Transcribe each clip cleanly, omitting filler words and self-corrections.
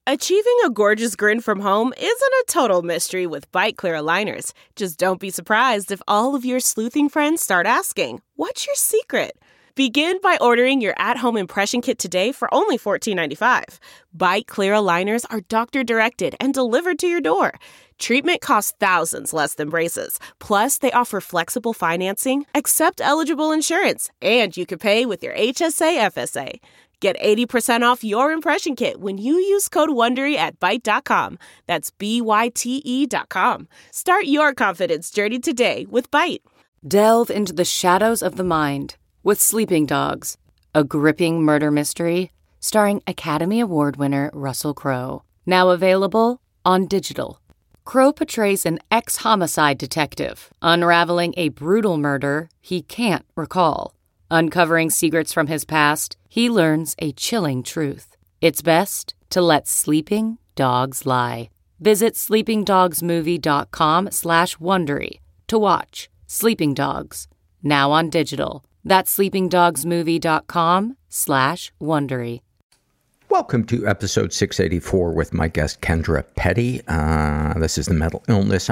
Achieving a gorgeous grin from home isn't a total mystery with Byte Clear aligners. Just don't be surprised if all of your sleuthing friends start asking, "What's your secret?" Begin by ordering your at-home impression kit today for only $14.95. Byte Clear aligners are doctor-directed and delivered to your door. Treatment costs thousands less than braces. Plus, they offer flexible financing, accept eligible insurance, and you can pay with your HSA FSA. Get 80% off your impression kit when you use code WONDERY at Byte.com. That's BYTE.com. Start your confidence journey today with Byte. Delve into the shadows of the mind with Sleeping Dogs, a gripping murder mystery starring Academy Award winner Russell Crowe. Now available on digital. Crowe portrays an ex-homicide detective unraveling a brutal murder he can't recall. Uncovering secrets from his past, he learns a chilling truth. It's best to let sleeping dogs lie. Visit sleepingdogsmovie.com/Wondery to watch Sleeping Dogs, now on digital. That's sleepingdogsmovie.com/Wondery. Welcome to episode 684 with my guest Kendra Petty. This is the mental illness.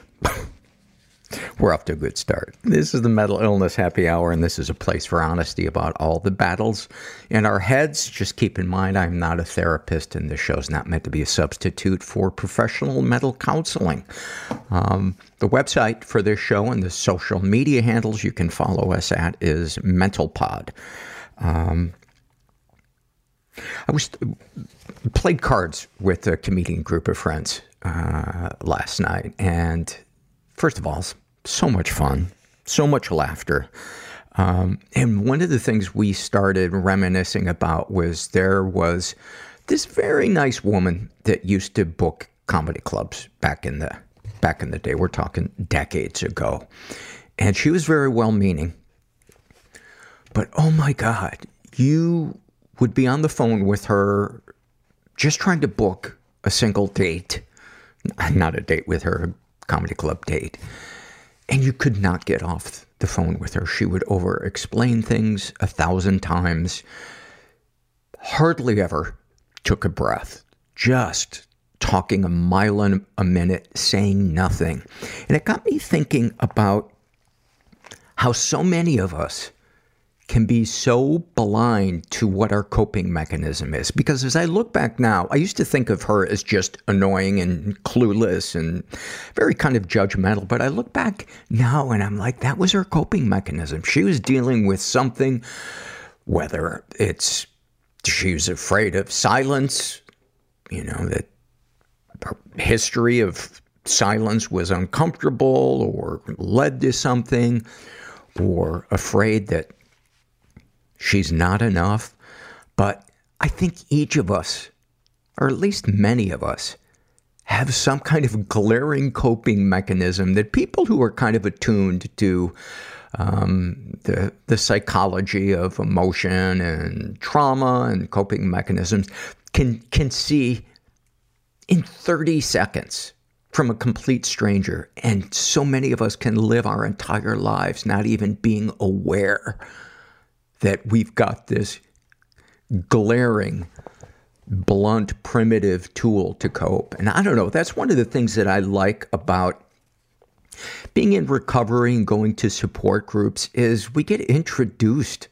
We're off to a good start. This is the Mental Illness Happy Hour, and this is a place for honesty about all the battles in our heads. Just keep in mind, I'm not a therapist, and this show's not meant to be a substitute for professional mental counseling. The website for this show and the social media handles you can follow us at is MentalPod. I played cards with a comedian group of friends last night, and first of all, so much fun, so much laughter. And one of the things we started reminiscing about was there was this very nice woman that used to book comedy clubs back in the day. We're talking decades ago. And she was very well-meaning. But oh my God, you would be on the phone with her just trying to book a single date. Not a date with her, comedy club date. And you could not get off the phone with her. She would over-explain things 1,000 times. Hardly ever took a breath. Just talking a mile a minute, saying nothing. And it got me thinking about how so many of us can be so blind to what our coping mechanism is. Because as I look back now, I used to think of her as just annoying and clueless and very kind of judgmental. But I look back now and I'm like, that was her coping mechanism. She was dealing with something, whether it's she was afraid of silence, that her history of silence was uncomfortable or led to something, or afraid that she's not enough. But I think each of us, or at least many of us, have some kind of glaring coping mechanism that people who are kind of attuned to the psychology of emotion and trauma and coping mechanisms can see in 30 seconds from a complete stranger. And so many of us can live our entire lives not even being aware that we've got this glaring, blunt, primitive tool to cope. And I don't know, that's one of the things that I like about being in recovery and going to support groups is we get introduced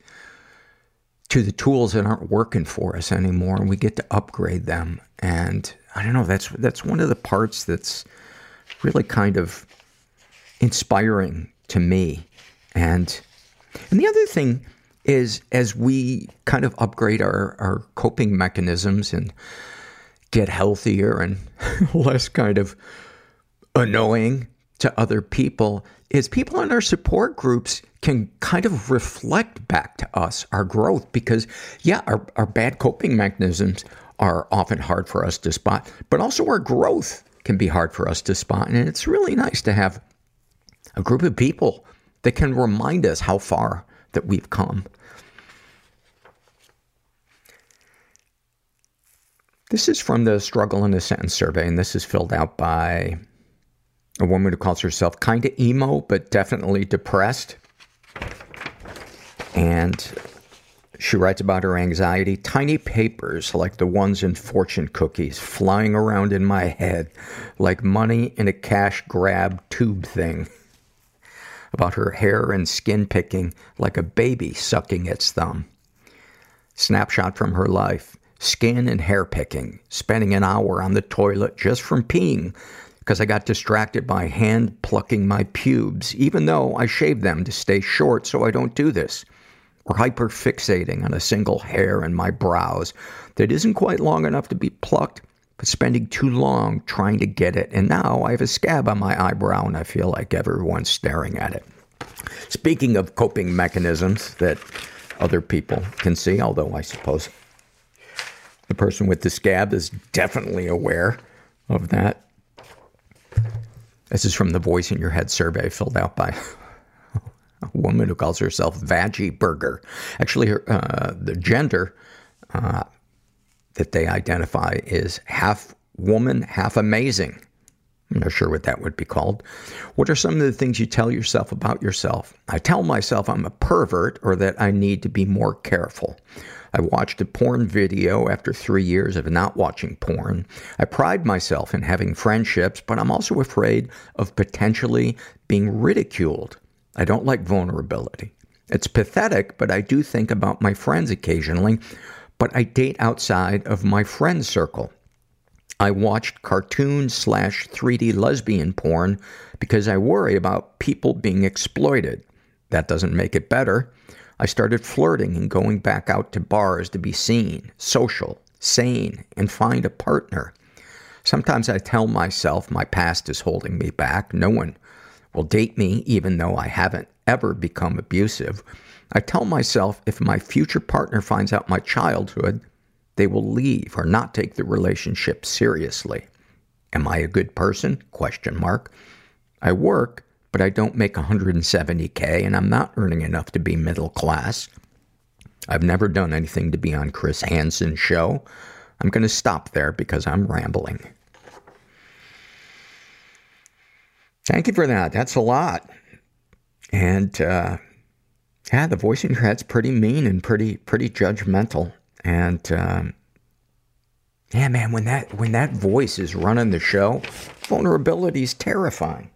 to the tools that aren't working for us anymore, and we get to upgrade them. And I don't know, that's one of the parts that's really kind of inspiring to me. And the other thing is, as we kind of upgrade our coping mechanisms and get healthier and less kind of annoying to other people, is people in our support groups can kind of reflect back to us our growth. Because, yeah, our bad coping mechanisms are often hard for us to spot, but also our growth can be hard for us to spot. And it's really nice to have a group of people that can remind us how far that we've come. This is from the Struggle in a Sentence survey, and this is filled out by a woman who calls herself kind of emo, but definitely depressed. And She writes about her anxiety. Tiny papers like the ones in fortune cookies flying around in my head like money in a cash grab tube thing. About her hair and skin picking like a baby sucking its thumb. Snapshot from her life. Skin and hair picking. Spending an hour on the toilet just from peeing because I got distracted by hand plucking my pubes, even though I shaved them to stay short so I don't do this. Or hyperfixating on a single hair in my brows that isn't quite long enough to be plucked, but spending too long trying to get it. And now I have a scab on my eyebrow and I feel like everyone's staring at it. Speaking of coping mechanisms that other people can see, although I suppose the person with the scab is definitely aware of that. This is from the Voice in Your Head survey filled out by a woman who calls herself Veggie Burger. Actually, the gender that they identify is half woman, half amazing. I'm not sure what that would be called. What are some of the things you tell yourself about yourself? I tell myself I'm a pervert or that I need to be more careful. I watched a porn video after 3 years of not watching porn. I pride myself in having friendships, but I'm also afraid of potentially being ridiculed. I don't like vulnerability. It's pathetic, but I do think about my friends occasionally, but I date outside of my friend circle. I watched cartoon/3D lesbian porn because I worry about people being exploited. That doesn't make it better. I started flirting and going back out to bars to be seen, social, sane, and find a partner. Sometimes I tell myself my past is holding me back. No one will date me even though I haven't ever become abusive. I tell myself if my future partner finds out my childhood, they will leave or not take the relationship seriously. Am I a good person? ? I work, but I don't make $170K and I'm not earning enough to be middle class. I've never done anything to be on Chris Hansen's show. I'm going to stop there because I'm rambling. Thank you for that. That's a lot. And, the voice in your head's pretty mean and pretty judgmental. And, man, when that voice is running the show, vulnerability is terrifying.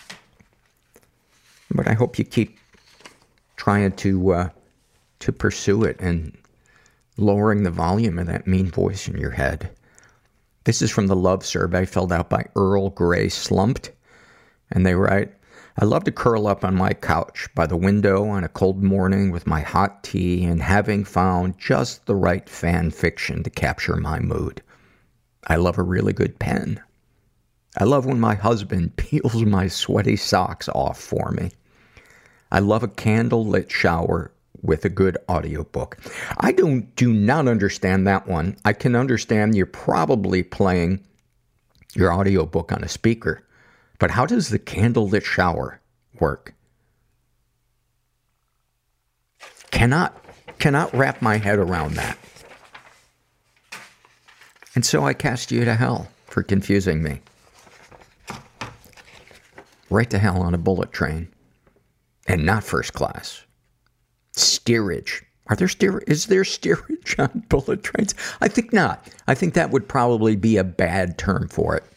But I hope you keep trying to pursue it and lowering the volume of that mean voice in your head. This is from the love survey filled out by Earl Grey Slumped. And they write, I love to curl up on my couch by the window on a cold morning with my hot tea and having found just the right fan fiction to capture my mood. I love a really good pen. I love when my husband peels my sweaty socks off for me. I love a candle-lit shower with a good audiobook. I do not understand that one. I can understand you're probably playing your audiobook on a speaker. But how does the candle-lit shower work? Cannot wrap my head around that. And so I cast you to hell for confusing me. Right to hell on a bullet train. And not first class. Steerage. Is there steerage on bullet trains? I think not. I think that would probably be a bad term for it.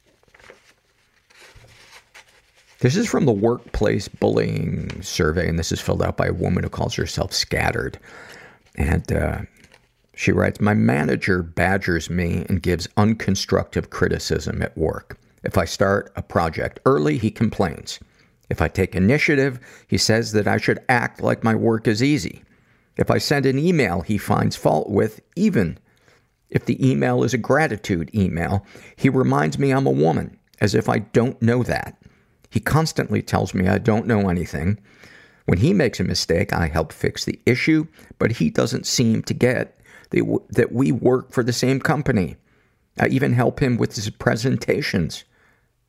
This is from the Workplace Bullying Survey, and this is filled out by a woman who calls herself Scattered. And she writes, my manager badgers me and gives unconstructive criticism at work. If I start a project early, he complains. If I take initiative, he says that I should act like my work is easy. If I send an email he finds fault with, even if the email is a gratitude email, he reminds me I'm a woman, as if I don't know that. He constantly tells me I don't know anything. When he makes a mistake, I help fix the issue, but he doesn't seem to get that we work for the same company. I even help him with his presentations. Okay, ...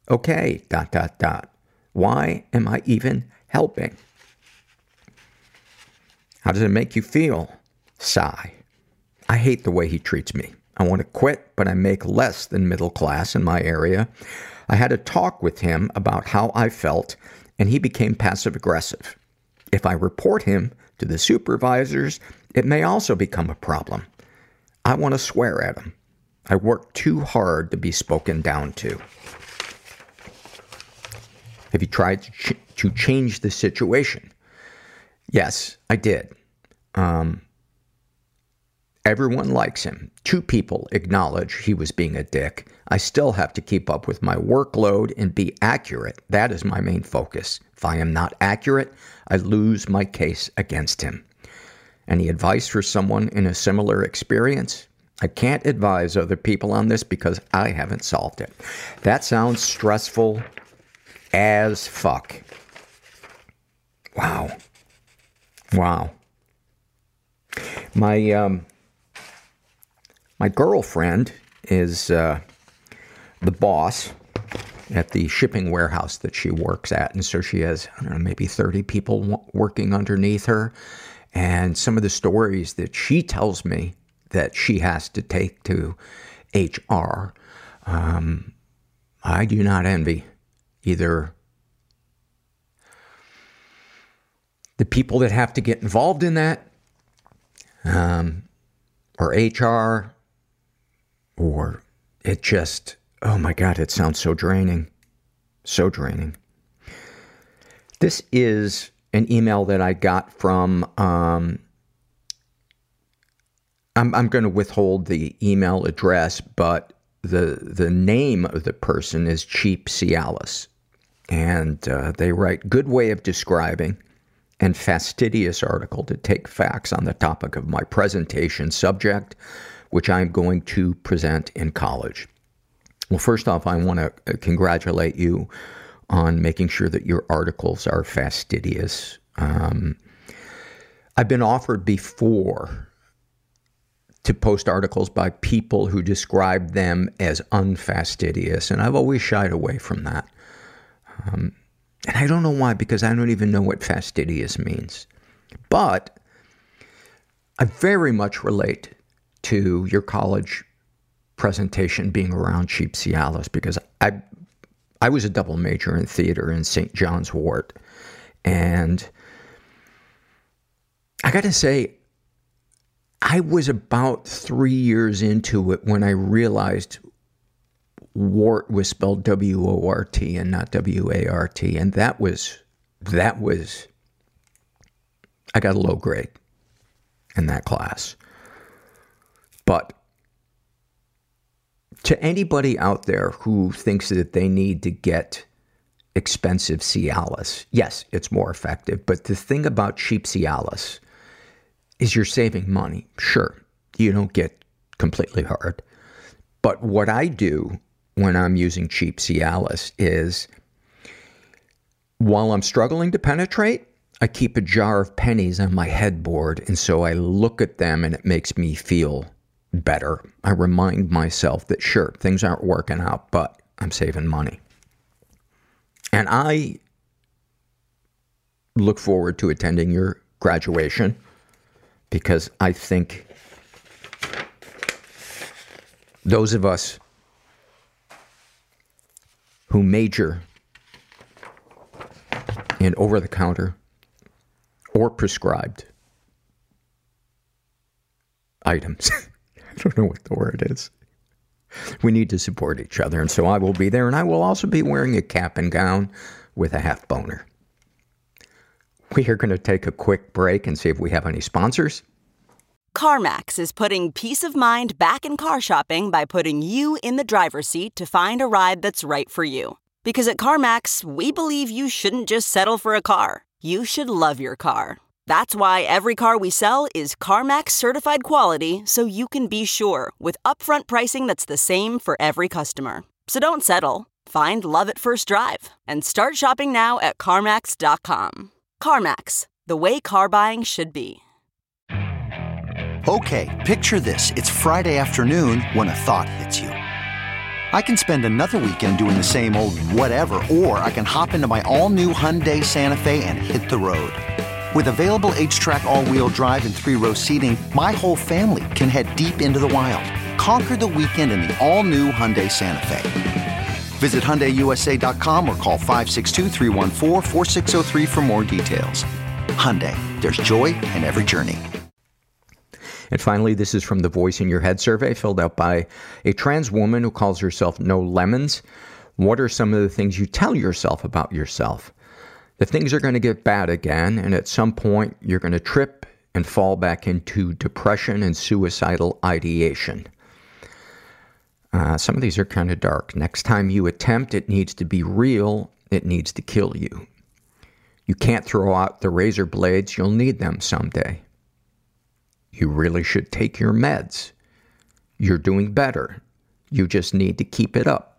Why am I even helping? How does it make you feel? Sigh. I hate the way he treats me. I want to quit, but I make less than middle class in my area. I had a talk with him about how I felt, and he became passive-aggressive. If I report him to the supervisors, it may also become a problem. I want to swear at him. I work too hard to be spoken down to. Have you tried to change the situation? Yes, I did. Everyone likes him. 2 people acknowledge he was being a dick. I still have to keep up with my workload and be accurate. That is my main focus. If I am not accurate, I lose my case against him. Any advice for someone in a similar experience? I can't advise other people on this because I haven't solved it. That sounds stressful as fuck. Wow. My girlfriend is the boss at the shipping warehouse that she works at. And so she has, I don't know, maybe 30 people working underneath her. And some of the stories that she tells me that she has to take to HR, I do not envy either the people that have to get involved in that, or HR, or it just, oh my God, it sounds so draining. So draining. This is an email that I got from, I'm going to withhold the email address, but the name of the person is Cheap Cialis. And they write, good way of describing and fastidious article to take facts on the topic of my presentation subject, which I'm going to present in college. Well, first off, I want to congratulate you on making sure that your articles are fastidious. I've been offered before to post articles by people who describe them as unfastidious, and I've always shied away from that. And I don't know why, because I don't even know what fastidious means. But I very much relate to your college presentation being around Cheap Cialis, because I was a double major in theater in St. John's Wort. And I got to say, I was about 3 years into it when I realized Wart was spelled W-O-R-T and not W-A-R-T. And that was, I got a low grade in that class. But to anybody out there who thinks that they need to get expensive Cialis, yes, it's more effective. But the thing about Cheap Cialis is you're saving money. Sure, you don't get completely hard. But what I do when I'm using Cheap Cialis is, while I'm struggling to penetrate, I keep a jar of pennies on my headboard, and so I look at them and it makes me feel better. I remind myself that sure, things aren't working out, but I'm saving money. And I look forward to attending your graduation, because I think those of us who major in over-the-counter or prescribed items, I don't know what the word is, we need to support each other. And so I will be there, and I will also be wearing a cap and gown with a half boner. We are going to take a quick break and see if we have any sponsors. CarMax is putting peace of mind back in car shopping by putting you in the driver's seat to find a ride that's right for you. Because at CarMax, we believe you shouldn't just settle for a car. You should love your car. That's why every car we sell is CarMax certified quality, so you can be sure with upfront pricing that's the same for every customer. So don't settle. Find love at first drive and start shopping now at CarMax.com. CarMax, the way car buying should be. Okay, picture this. It's Friday afternoon when a thought hits you. I can spend another weekend doing the same old whatever, or I can hop into my all-new Hyundai Santa Fe and hit the road. With available H-Track all-wheel drive and 3-row seating, my whole family can head deep into the wild. Conquer the weekend in the all-new Hyundai Santa Fe. Visit HyundaiUSA.com or call 562-314-4603 for more details. Hyundai, there's joy in every journey. And finally, this is from the Voice in Your Head survey filled out by a trans woman who calls herself No Lemons. What are some of the things you tell yourself about yourself? That things are going to get bad again, and at some point you're going to trip and fall back into depression and suicidal ideation. Some of these are kind of dark. Next time you attempt, it needs to be real. It needs to kill you. You can't throw out the razor blades. You'll need them someday. You really should take your meds. You're doing better. You just need to keep it up.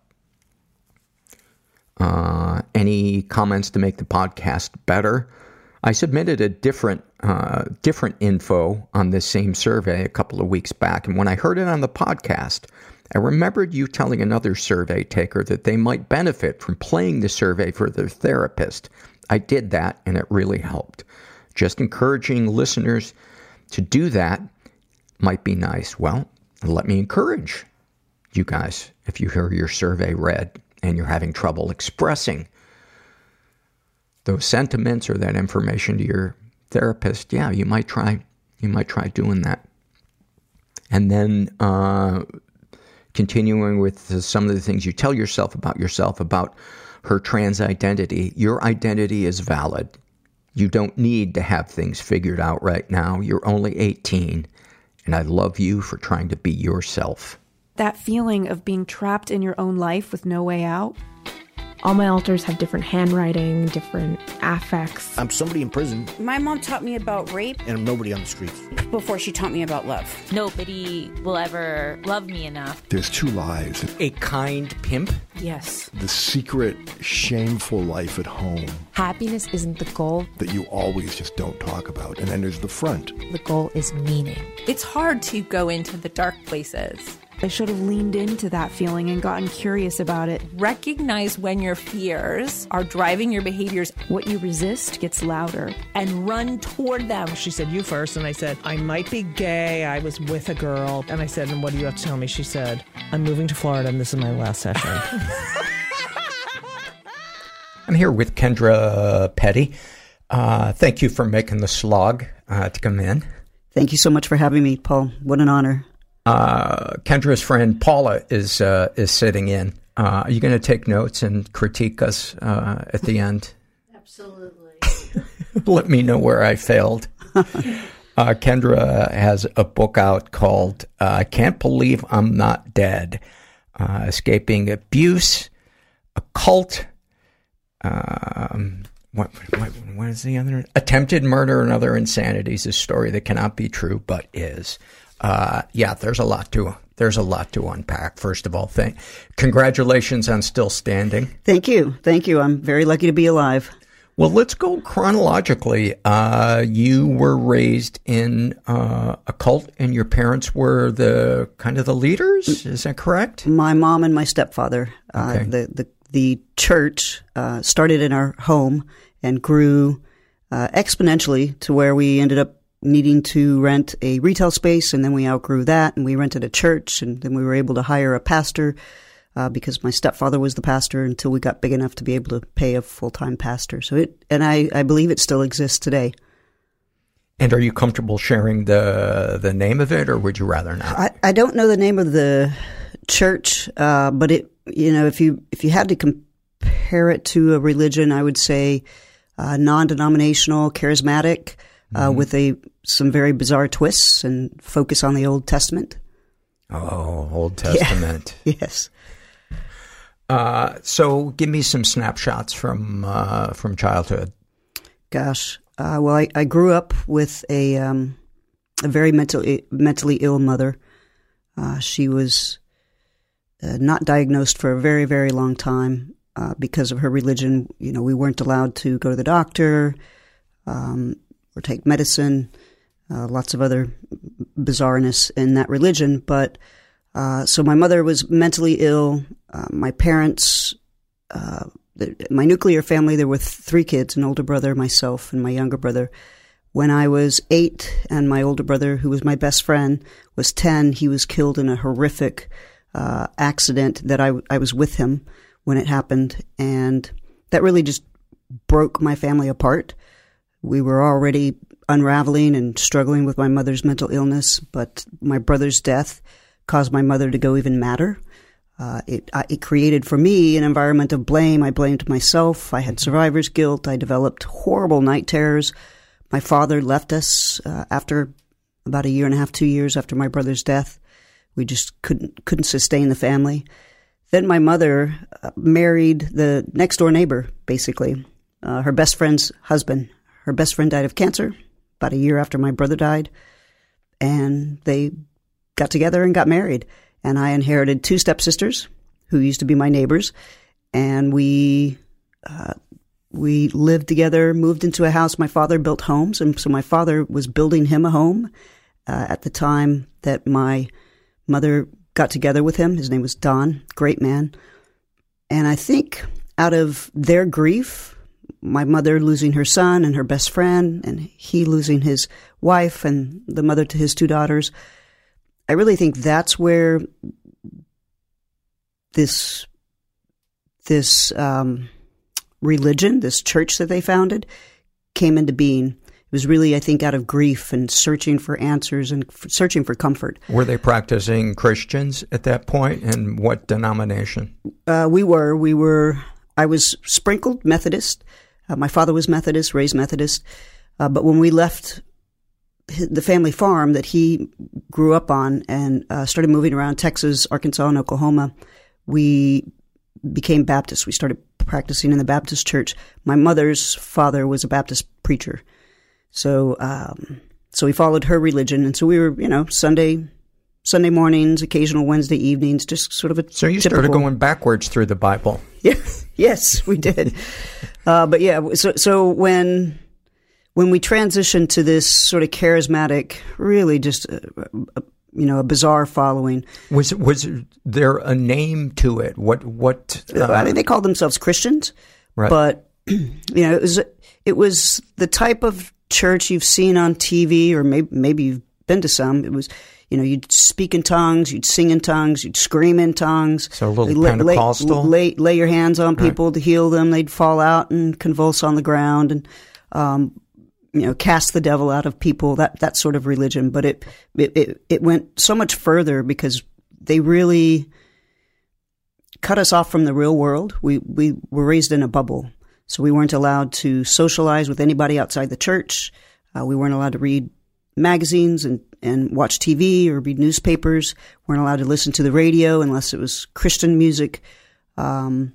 Any comments to make the podcast better? I submitted a different info on this same survey a couple of weeks back, and when I heard it on the podcast, I remembered you telling another survey taker that they might benefit from playing the survey for their therapist. I did that, and it really helped. Just encouraging listeners to do that might be nice. Well, let me encourage you guys, if you hear your survey read and you're having trouble expressing those sentiments or that information to your therapist, yeah, you might try doing that. And then continuing with some of the things you tell yourself, about her trans identity. Your identity is valid. You don't need to have things figured out right now. You're only 18, and I love you for trying to be yourself. That feeling of being trapped in your own life with no way out. All my alters have different handwriting, different affects. I'm somebody in prison. My mom taught me about rape. And I'm nobody on the streets. Before she taught me about love. Nobody will ever love me enough. There's two lives. A kind pimp? Yes. The secret, shameful life at home. Happiness isn't the goal. That you always just don't talk about. And then there's the front. The goal is meaning. It's hard to go into the dark places. I should have leaned into that feeling and gotten curious about it. Recognize when your fears are driving your behaviors. What you resist gets louder. And run toward them. She said, you first. And I said, I might be gay. I was with a girl. And I said, and what do you have to tell me? She said, I'm moving to Florida and this is my last session. I'm here with Kendra Petty. Thank you for making the slog to come in. Thank you so much for having me, Paul. What an honor. Kendra's friend Paula is sitting in. Are you going to take notes and critique us at the end? Absolutely. Let me know where I failed. Kendra has a book out called I Can't Believe I'm Not Dead. Escaping abuse, a cult, what is the other? Attempted murder and other insanities, a story that cannot be true but is. Yeah, there's a lot to unpack. First of all, congratulations on still standing. Thank you. I'm very lucky to be alive. Well, let's go chronologically. You were raised in a cult, and your parents were the leaders. Is that correct? My mom and my stepfather. Okay. The church started in our home and grew exponentially to where we ended up needing to rent a retail space, and then we outgrew that, and we rented a church, and then we were able to hire a pastor because my stepfather was the pastor until we got big enough to be able to pay a full-time pastor. So I believe it still exists today. And are you comfortable sharing the name of it, or would you rather not? I don't know the name of the church, but if you had to compare it to a religion, I would say non-denominational, charismatic. With some very bizarre twists and focus on the Old Testament. Oh, Old Testament. Yeah. Yes. So give me some snapshots from childhood. Gosh. Well, I grew up with a very mentally ill mother. She was not diagnosed for a very, very long time because of her religion. We weren't allowed to go to the doctor, or take medicine, lots of other bizarreness in that religion. But so my mother was mentally ill. My parents, my nuclear family, there were 3 kids, an older brother, myself, and my younger brother. When I was 8 and my older brother, who was my best friend, was 10, he was killed in a horrific accident that I was with him when it happened. And that really just broke my family apart. We were already unraveling and struggling with my mother's mental illness, but my brother's death caused my mother to go even madder. It created for me an environment of blame. I blamed myself. I had survivor's guilt. I developed horrible night terrors. My father left us after about a year and a half, 2 years after my brother's death. We just couldn't sustain the family. Then my mother married the next door neighbor, basically, her best friend's husband. Her best friend died of cancer about a year after my brother died, and they got together and got married. And I inherited 2 stepsisters who used to be my neighbors, and we lived together, moved into a house. My father built homes, and so my father was building him a home at the time that my mother got together with him. His name was Don, great man. And I think out of their grief, my mother losing her son and her best friend, and he losing his wife and the mother to his 2 daughters, I really think that's where this religion, this church that they founded, came into being. It was really, I think, out of grief and searching for answers and searching for comfort. Were they practicing Christians at that point, and what denomination? We were. I was sprinkled Methodist. My father was Methodist, raised Methodist. But when we left the family farm that he grew up on and started moving around Texas, Arkansas, and Oklahoma, we became Baptists. We started practicing in the Baptist church. My mother's father was a Baptist preacher. So we followed her religion. And so we were, Sunday mornings, occasional Wednesday evenings, just sort of a So you started going backwards through the Bible. Yeah. Yes, we did. But yeah, so when we transitioned to this sort of charismatic, really just a bizarre following. Was there a name to it? What? I mean, they called themselves Christians, right. But it was the type of church you've seen on TV, or maybe you've been to some. It was, you'd speak in tongues, you'd sing in tongues, you'd scream in tongues. So a little Pentecostal. Lay your hands on people to heal them. They'd fall out and convulse on the ground, and cast the devil out of people. That sort of religion. But it went so much further because they really cut us off from the real world. We were raised in a bubble. So we weren't allowed to socialize with anybody outside the church. We weren't allowed to read magazines and watch TV or read newspapers. We weren't allowed to listen to the radio unless it was Christian music. Again,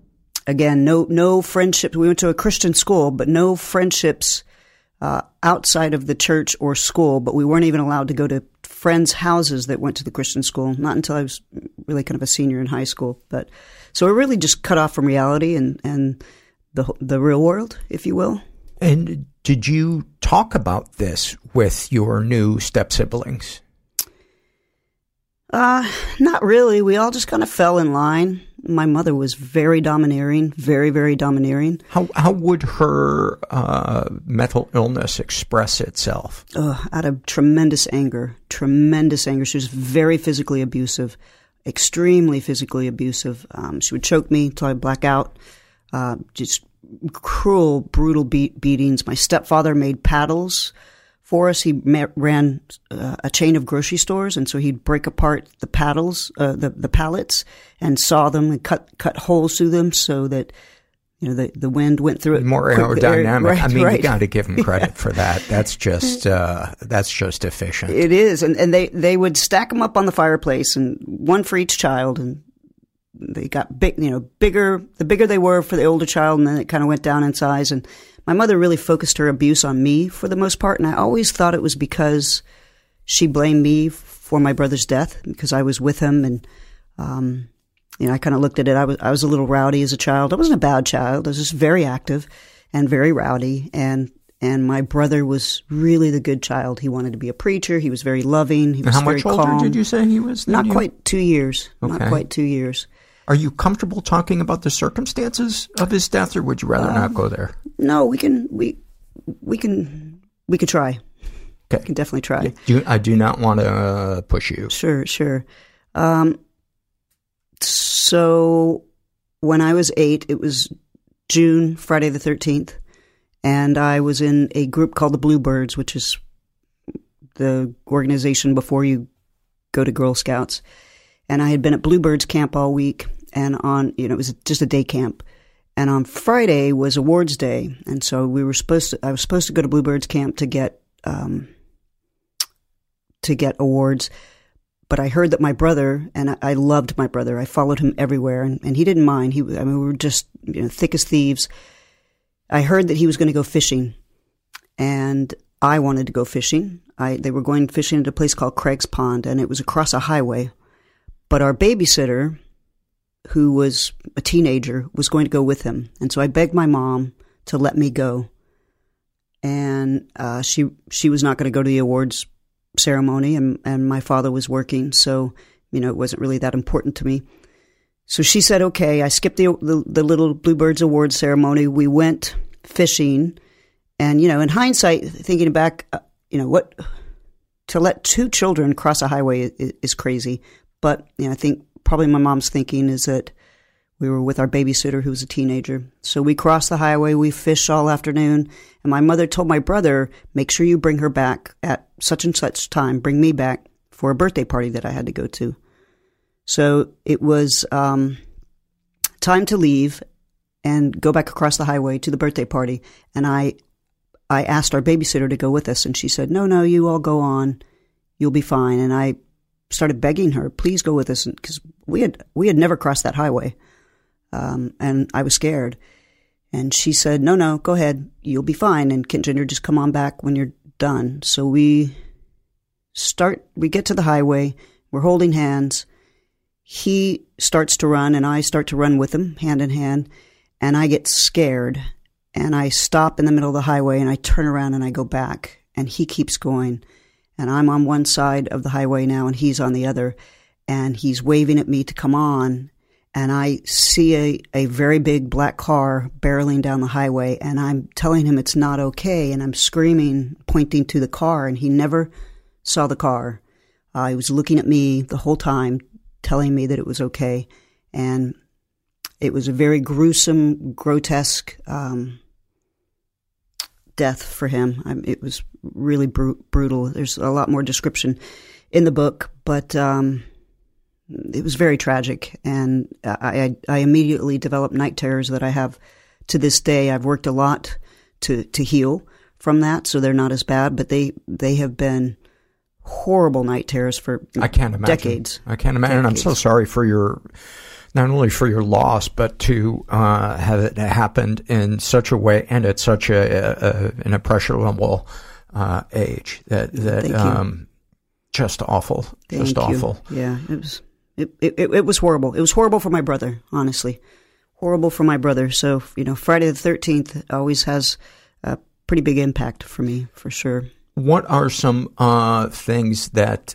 no friendships. We went to a Christian school, but no friendships outside of the church or school. But we weren't even allowed to go to friends' houses that went to the Christian school, not until I was really kind of a senior in high school. But so we're really just cut off from reality and the real world, if you will. And did you talk about this with your new step-siblings? Not really. We all just kind of fell in line. My mother was very domineering, very, very domineering. How would her mental illness express itself? Out of tremendous anger. She was very physically abusive, extremely physically abusive. She would choke me until I'd black out. Just cruel, brutal beatings. My stepfather made paddles for us. He ran a chain of grocery stores, and so he'd break apart the paddles, the pallets, and saw them and cut holes through them so that the wind went through it. More aerodynamic. Right, I mean, right. You got to give him credit for that. That's just efficient. It is, and they would stack them up on the fireplace, and one for each child, and they got bigger. The bigger they were for the older child, and then it kind of went down in size. And my mother really focused her abuse on me for the most part, and I always thought it was because she blamed me for my brother's death because I was with him, and I kind of looked at it. I was a little rowdy as a child. I wasn't a bad child. I was just very active and very rowdy, and my brother was really the good child. He wanted to be a preacher. He was very loving. He was How very much older calm. did you say he was? Not quite 2 years. Okay. Not quite 2 years. Are you comfortable talking about the circumstances of his death, or would you rather not go there? No, we could try. Okay. We can definitely try. I do not want to push you. Sure. So when I was 8, it was June, Friday the 13th, And I was in a group called the Bluebirds, which is the organization before you go to Girl Scouts. And I had been at Bluebirds camp all week, and it was just a day camp. And on Friday was awards day. And so I was supposed to go to Bluebirds camp to get awards. But I heard that my brother, and I loved my brother. I followed him everywhere, and he didn't mind. We were just thick as thieves. I heard that he was going to go fishing, and I wanted to go fishing. They were going fishing at a place called Craig's Pond, and it was across a highway. But our babysitter, who was a teenager, was going to go with him. And so I begged my mom to let me go. And she was not going to go to the awards ceremony, and my father was working, so it wasn't really that important to me. So she said, okay. I skipped the little Bluebirds Awards ceremony. We went fishing, and in hindsight, thinking back, what to let two children cross a highway is crazy. But I think probably my mom's thinking is that we were with our babysitter who was a teenager. So we crossed the highway, we fished all afternoon, and my mother told my brother, make sure you bring her back at such and such time, bring me back for a birthday party that I had to go to. So it was time to leave and go back across the highway to the birthday party. And I asked our babysitter to go with us, and she said, no, you all go on, you'll be fine. And I started begging her, please go with us, because we had never crossed that highway. And I was scared. And she said, no, go ahead. You'll be fine. And Kent Jr., just come on back when you're done. So we get to the highway. We're holding hands. He starts to run, and I start to run with him, hand in hand. And I get scared. And I stop in the middle of the highway, and I turn around, and I go back. And he keeps going. And I'm on one side of the highway now, and he's on the other. And he's waving at me to come on. And I see a very big black car barreling down the highway, and I'm telling him it's not okay, and I'm screaming, pointing to the car, and he never saw the car. He was looking at me the whole time, telling me that it was okay. And it was a very gruesome, grotesque death for him. It was really brutal. There's a lot more description in the book, but it was very tragic, and I immediately developed night terrors that I have to this day. I've worked a lot to heal from that, so they're not as bad, but they have been horrible night terrors for I can't imagine. Decades. I can't imagine. Decades. I'm so sorry for not only for your loss, but to have it happened in such a way and at such an impressionable age that just awful. Just awful. Yeah, it was horrible. It was horrible for my brother, honestly. Horrible for my brother. So, Friday the 13th always has a pretty big impact for me, for sure. What are some things that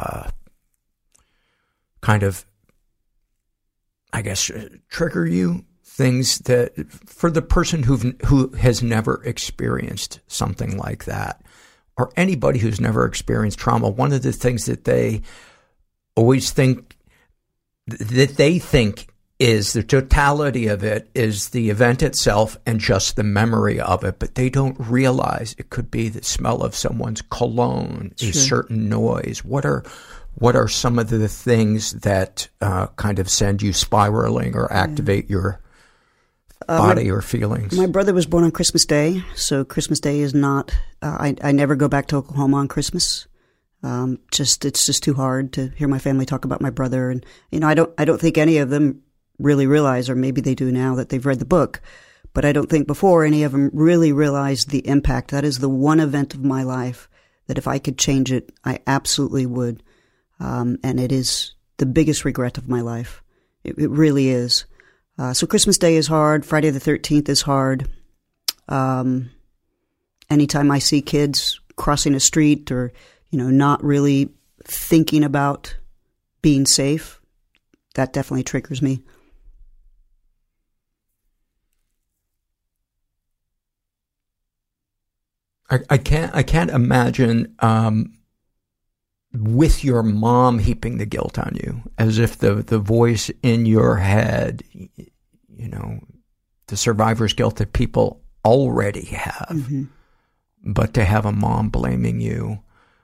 kind of, I guess, trigger you? Things that, for the person who has never experienced something like that, or anybody who's never experienced trauma, one of the things that they always think is the totality of it is the event itself and just the memory of it, but they don't realize it could be the smell of someone's cologne, a certain noise. What are some of the things that kind of send you spiraling or activate your body or feelings? My brother was born on Christmas Day, so Christmas Day is not. I never go back to Oklahoma on Christmas. It's just too hard to hear my family talk about my brother, and I don't think any of them really realize, or maybe they do now that they've read the book, but I don't think before any of them really realized the impact. That is the one event of my life that if I could change it, I absolutely would, and it is the biggest regret of my life. It really is. So Christmas Day is hard. Friday the 13th is hard. Anytime I see kids crossing a street or not really thinking about being safe, that definitely triggers me. I can't imagine with your mom heaping the guilt on you, as if the voice in your head, the survivor's guilt that people already have. But to have a mom blaming you.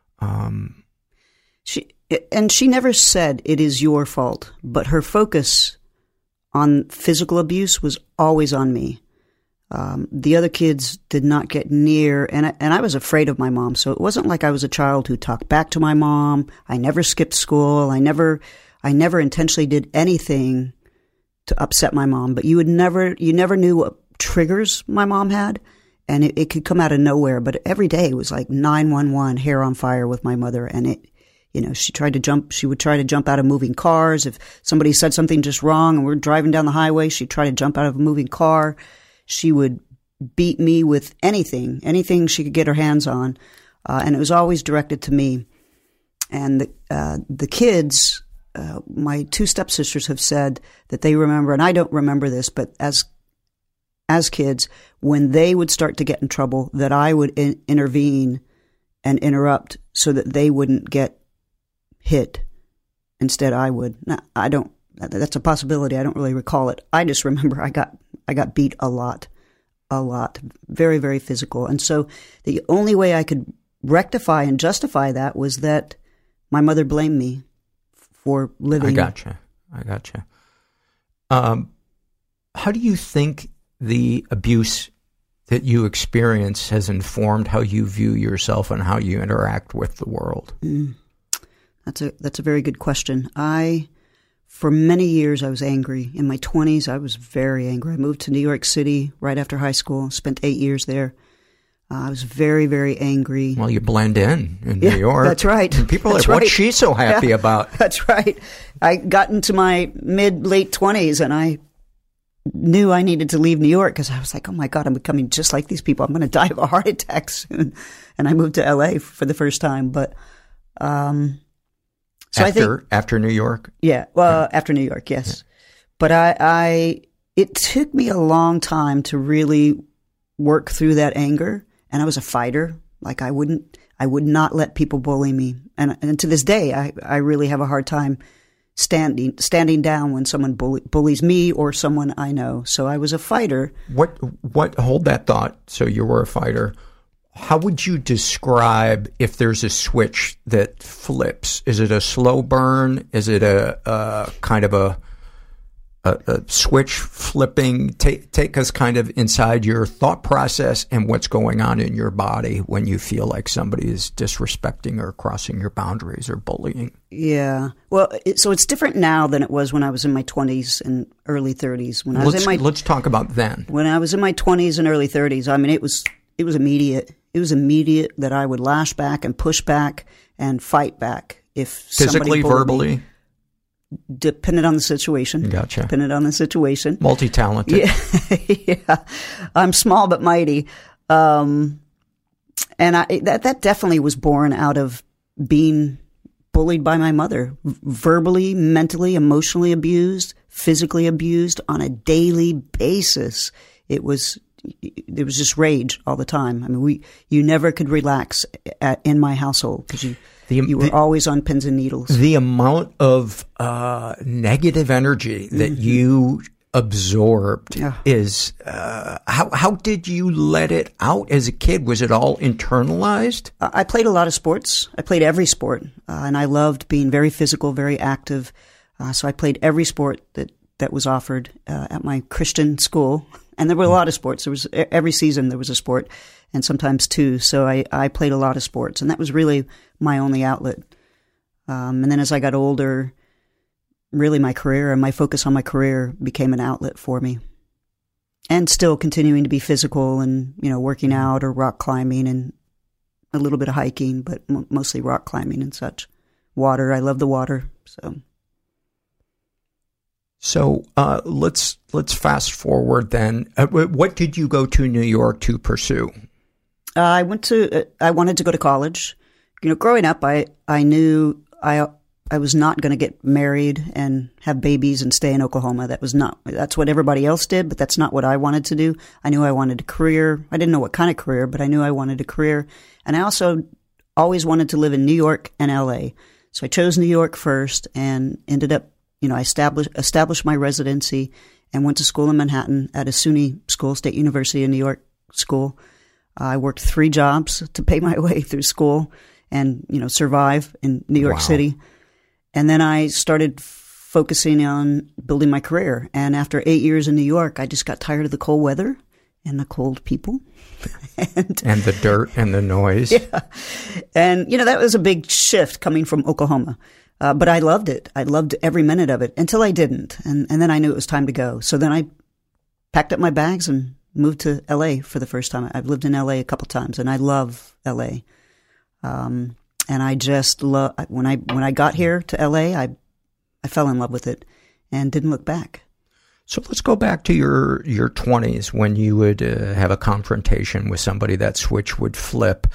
She never said it is your fault, but her focus on physical abuse was always on me. The other kids did not get near, and I was afraid of my mom. So it wasn't like I was a child who talked back to my mom. I never skipped school. I never intentionally did anything to upset my mom. But you never knew what triggers my mom had, and it could come out of nowhere. But every day it was like 911, hair on fire with my mother, and she would try to jump out of moving cars. If somebody said something just wrong and we're driving down the highway, she'd try to jump out of a moving car. She would beat me with anything she could get her hands on. And it was always directed to me. And the kids, my two stepsisters have said that they remember, and I don't remember this, but as kids, when they would start to get in trouble, that I would intervene and interrupt so that they wouldn't get hit. Instead, I would. Now, that's a possibility. I don't really recall it. I just remember I got beat a lot, very, very physical. And so the only way I could rectify and justify that was that my mother blamed me for living. I gotcha. How do you think the abuse that you experience has informed how you view yourself and how you interact with the world? That's a very good question. For many years, I was angry. In my 20s, I was very angry. I moved to New York City right after high school, spent 8 years there. I was very, very angry. Well, you blend in New York. That's right. And people are like, what's she so happy about? That's right. I got into my late 20s, and I knew I needed to leave New York because I was like, oh my God, I'm becoming just like these people. I'm going to die of a heart attack soon. And I moved to LA for the first time. But after New York? Yeah. Well, after New York, yes. Yeah. But it took me a long time to really work through that anger. And I was a fighter. Like I would not let people bully me. And to this day, I really have a hard time standing down when someone bullies me or someone I know. So I was a fighter. Hold that thought. So you were a fighter. How would you describe if there's a switch that flips? Is it a slow burn? Is it a kind of a switch flipping? Take us kind of inside your thought process and what's going on in your body when you feel like somebody is disrespecting or crossing your boundaries or bullying. Yeah. Well, so it's different now than it was when I was in my 20s and early 30s. Let's talk about then. When I was in my 20s and early 30s, I mean, it was immediate. It was immediate that I would lash back and push back and fight back if physically, verbally. Depended on the situation. Gotcha. Depended on the situation. Multi-talented. Yeah. I'm small but mighty. And that definitely was born out of being bullied by my mother. Verbally, mentally, emotionally abused, physically abused on a daily basis. There was just rage all the time. I mean, you never could relax in my household because you were always on pins and needles. The amount of negative energy that you absorbed is how did you let it out as a kid? Was it all internalized? I played a lot of sports. I played every sport, and I loved being very physical, very active. So I played every sport that was offered at my Christian school. And there were a lot of sports. There was every season there was a sport, and sometimes two. So I played a lot of sports, and that was really my only outlet. And then as I got older, really my career and my focus on my career became an outlet for me. And still continuing to be physical and, working out or rock climbing and a little bit of hiking, but mostly rock climbing and such. Water, I love the water, so... So let's fast forward then. What did you go to New York to pursue? I wanted to go to college. Growing up, I knew I was not going to get married and have babies and stay in Oklahoma. That's what everybody else did, but that's not what I wanted to do. I knew I wanted a career. I didn't know what kind of career, but I knew I wanted a career. And I also always wanted to live in New York and LA. So I chose New York first and ended up I established my residency and went to school in Manhattan at a SUNY school, State University of New York, school. I worked 3 jobs to pay my way through school and, survive in New York City. And then I started focusing on building my career. And after 8 years in New York, I just got tired of the cold weather and the cold people. and the dirt and the noise. Yeah. And, that was a big shift coming from Oklahoma. But I loved it. I loved every minute of it until I didn't. And then I knew it was time to go. So then I packed up my bags and moved to L.A. for the first time. I've lived in L.A. a couple times, and I love L.A. And I just love when I got here to L.A. I fell in love with it and didn't look back. So let's go back to your 20s when you would have a confrontation with somebody. That switch would flip.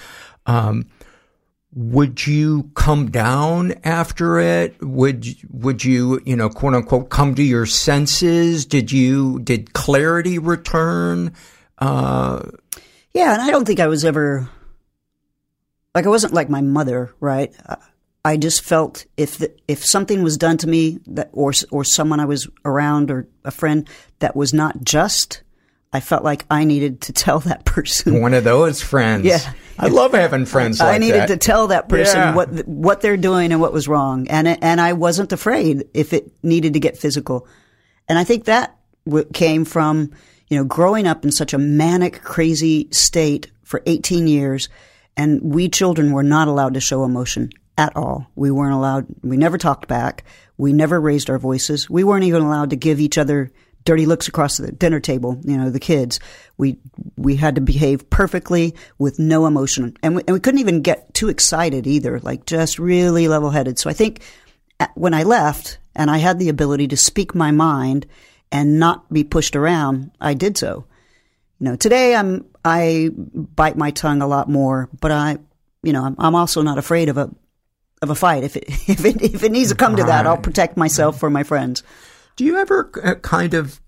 Would you come down after it? Would you, quote unquote, come to your senses? Did clarity return? Yeah, and I don't think I was ever, I wasn't like my mother, right? I just felt if something was done to me or someone I was around or a friend that was not just, I felt like I needed to tell that person. One of those friends. Yeah. I love having friends like that. I needed to tell that person what they're doing and what was wrong. And I wasn't afraid if it needed to get physical. And I think that came from, growing up in such a manic, crazy state for 18 years. And we children were not allowed to show emotion at all. We weren't allowed. We never talked back. We never raised our voices. We weren't even allowed to give each other dirty looks across the dinner table, the kids. We had to behave perfectly with no emotion. And we couldn't even get too excited either, like just really level-headed. So I think when I left and I had the ability to speak my mind and not be pushed around, I did so. Today I bite my tongue a lot more, but I'm also not afraid of a fight. If it needs to come to that, I'll protect myself or my friends. Do you ever kind of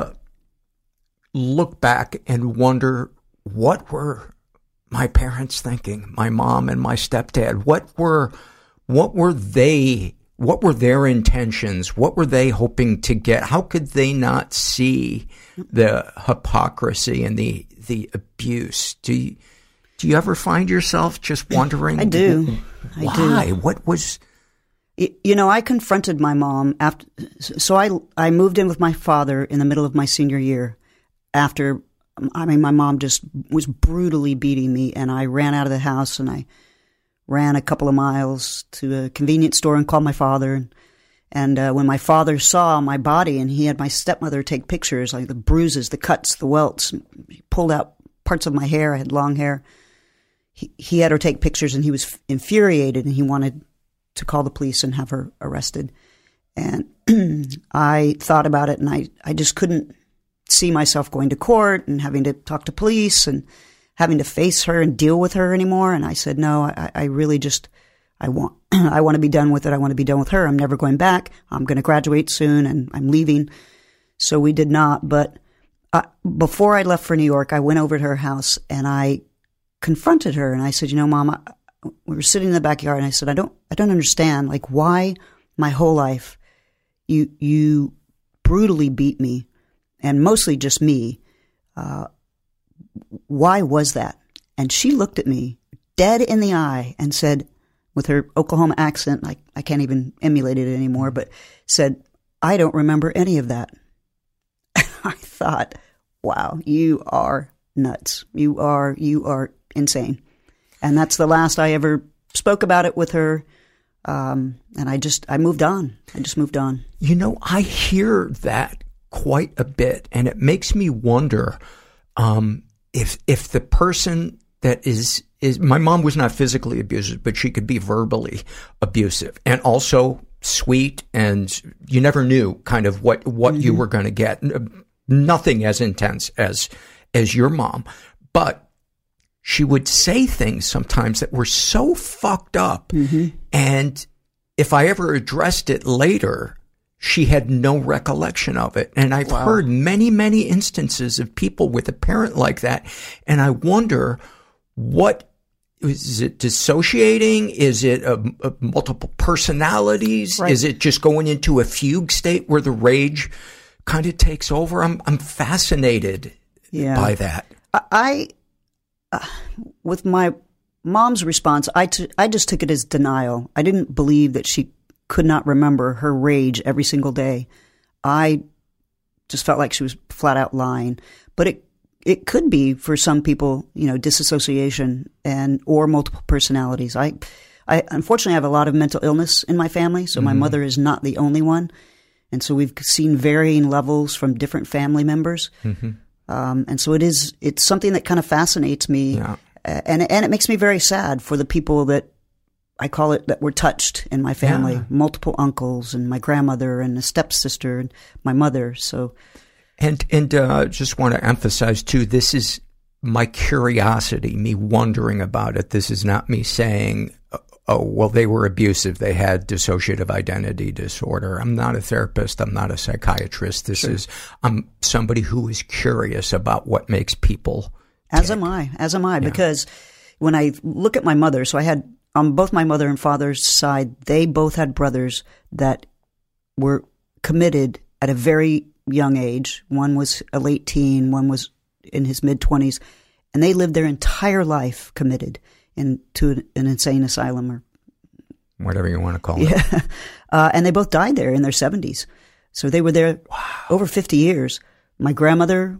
look back and wonder, what were my parents thinking, my mom and my stepdad? What were their intentions? What were they hoping to get? How could they not see the hypocrisy and the abuse? Do you ever find yourself just wondering? I do. Why? What was... I confronted my mom after, so I moved in with my father in the middle of my senior year after, my mom just was brutally beating me, and I ran out of the house and I ran a couple of miles to a convenience store and called my father. And when my father saw my body, and he had my stepmother take pictures, like the bruises, the cuts, the welts, he pulled out parts of my hair. I had long hair. He had her take pictures, and he was infuriated, and he wanted to call the police and have her arrested. And I thought about it, and I just couldn't see myself going to court and having to talk to police and having to face her and deal with her anymore. And I said, no, I really just, I want to be done with it. I want to be done with her. I'm never going back. I'm going to graduate soon and I'm leaving. So we did not. But before I left for New York, I went over to her house and I confronted her and I said, Mom, we were sitting in the backyard, and I said, I don't understand, like, why my whole life you brutally beat me, and mostly just me. Why was that? And she looked at me dead in the eye and said, with her Oklahoma accent, like I can't even emulate it anymore, but said, I don't remember any of that. I thought, wow, you are nuts. You are insane. And that's the last I ever spoke about it with her. And I moved on. I just moved on. I hear that quite a bit, and it makes me wonder if the person that is my mom was not physically abusive, but she could be verbally abusive and also sweet, and you never knew kind of what you were going to get. Nothing as intense as your mom, but she would say things sometimes that were so fucked up. Mm-hmm. And if I ever addressed it later, she had no recollection of it. And I've heard many, many instances of people with a parent like that. And I wonder, is it dissociating? Is it multiple personalities? Right. Is it just going into a fugue state where the rage kind of takes over? I'm fascinated by that. With my mom's response, I just took it as denial. I didn't believe that she could not remember her rage every single day. I just felt like she was flat out lying. But it could be for some people, disassociation or multiple personalities. I unfortunately have a lot of mental illness in my family, so my mother is not the only one. And so we've seen varying levels from different family members. And so it's something that kind of fascinates me. Yeah. And it makes me very sad for the people that I call it that were touched in my family, multiple uncles and my grandmother and a stepsister and my mother. So, and just want to emphasize too, this is my curiosity, me wondering about it. This is not me saying, oh, well, they were abusive. They had dissociative identity disorder. I'm not a therapist. I'm not a psychiatrist. I'm somebody who is curious about what makes people As am I, because when I look at my mother, so I had, on both my mother and father's side, they both had brothers that were committed at a very young age. One was a late teen, one was in his mid-20s, and they lived their entire life committed to an insane asylum or whatever you want to call it. And they both died there in their 70s. So they were there over 50 years. My grandmother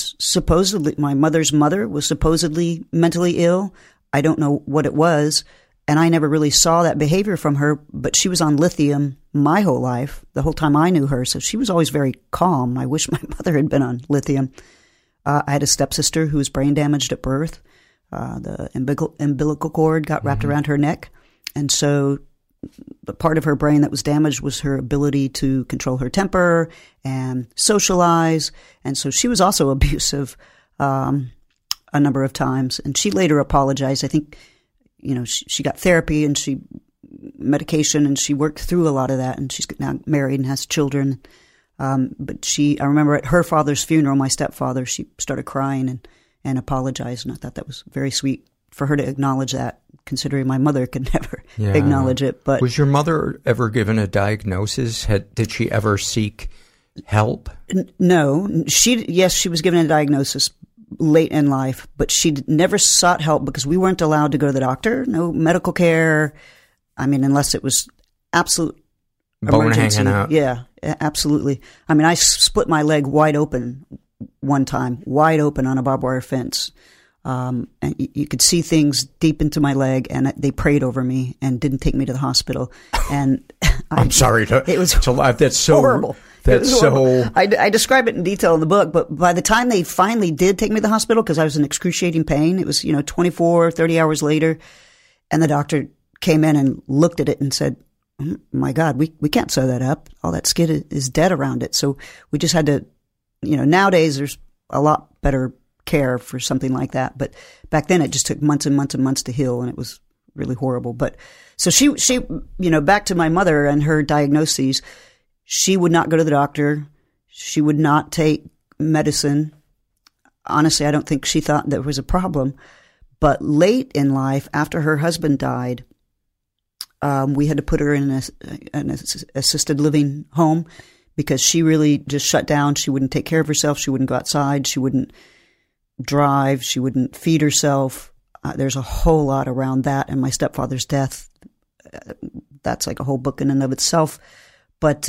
my mother's mother was supposedly mentally ill. I don't know what it was. And I never really saw that behavior from her, but she was on lithium my whole life, the whole time I knew her. So she was always very calm. I wish my mother had been on lithium. I had a stepsister who was brain damaged at birth. The umbilical cord got wrapped around her neck. And so the part of her brain that was damaged was her ability to control her temper and socialize. And so she was also abusive a number of times. And she later apologized. I think, she got therapy and medication, and she worked through a lot of that. And she's now married and has children. But I remember at her father's funeral, my stepfather, she started crying and apologized. And I thought that was very sweet for her to acknowledge that, considering my mother could never acknowledge it. But was your mother ever given a diagnosis? Did she ever seek help? No. She was given a diagnosis late in life, but she never sought help because we weren't allowed to go to the doctor. No medical care. I mean, unless it was absolute emergency. Bone hanging out. Yeah, absolutely. I mean, I split my leg wide open one time, wide open on a barbed wire fence. And you could see things deep into my leg, and they prayed over me and didn't take me to the hospital. And I'm sorry. That's so horrible. That's so. I describe it in detail in the book, but by the time they finally did take me to the hospital, because I was in excruciating pain, it was 24, 30 hours later, and the doctor came in and looked at it and said, oh my God, we can't sew that up. All that skin is dead around it. So we just had to, nowadays there's a lot better care for something like that. But back then it just took months and months and months to heal, and it was really horrible. But so she, back to my mother and her diagnoses, she would not go to the doctor. She would not take medicine. Honestly, I don't think she thought there was a problem. But late in life, after her husband died, we had to put her in an assisted living home because she really just shut down. She wouldn't take care of herself. She wouldn't go outside. She wouldn't drive. She wouldn't feed herself. There's a whole lot around that. And my stepfather's death, that's like a whole book in and of itself. But,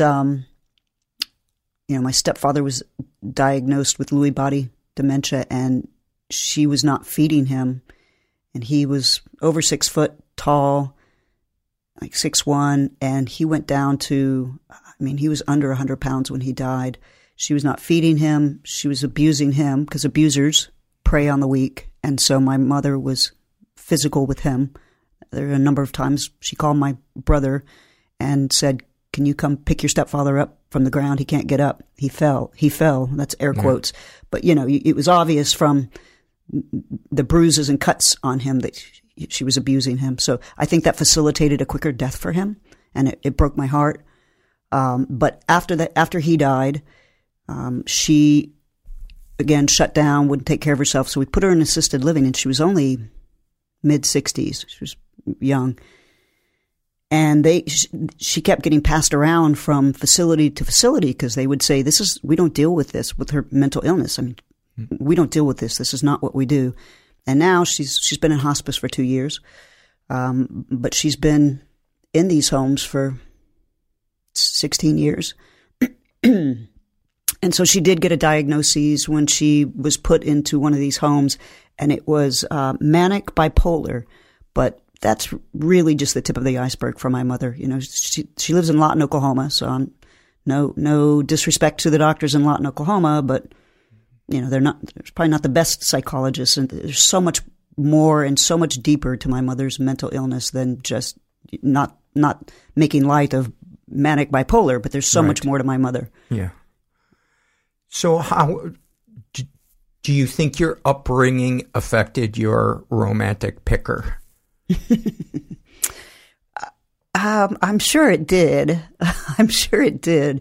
my stepfather was diagnosed with Lewy body dementia, and she was not feeding him. And he was over 6 foot tall, like 6'1", and he went down to, he was under 100 pounds when he died. She was not feeding him. She was abusing him because abusers prey on the weak. And so my mother was physical with him. There were a number of times she called my brother and said, can you come pick your stepfather up from the ground? He can't get up. He fell. That's air quotes. But, it was obvious from the bruises and cuts on him that she was abusing him. So I think that facilitated a quicker death for him, and it broke my heart. But after he died, she again shut down, wouldn't take care of herself. So we put her in assisted living, and she was only mid-60s. She was young. And she kept getting passed around from facility to facility because they would say, we don't deal with this with her mental illness. We don't deal with this. This is not what we do. And now she's been in hospice for 2 years, but she's been in these homes for 16 years. And so she did get a diagnosis when she was put into one of these homes, and it was manic bipolar. But that's really just the tip of the iceberg for my mother. You know, she lives in Lawton, Oklahoma, so no disrespect to the doctors in Lawton, Oklahoma, but you know, they're probably not the best psychologists, and there's so much more and so much deeper to my mother's mental illness than just not making light of manic bipolar, but there's so much more to my mother. Yeah. So how do you think your upbringing affected your romantic picker? I'm sure it did. I'm sure it did.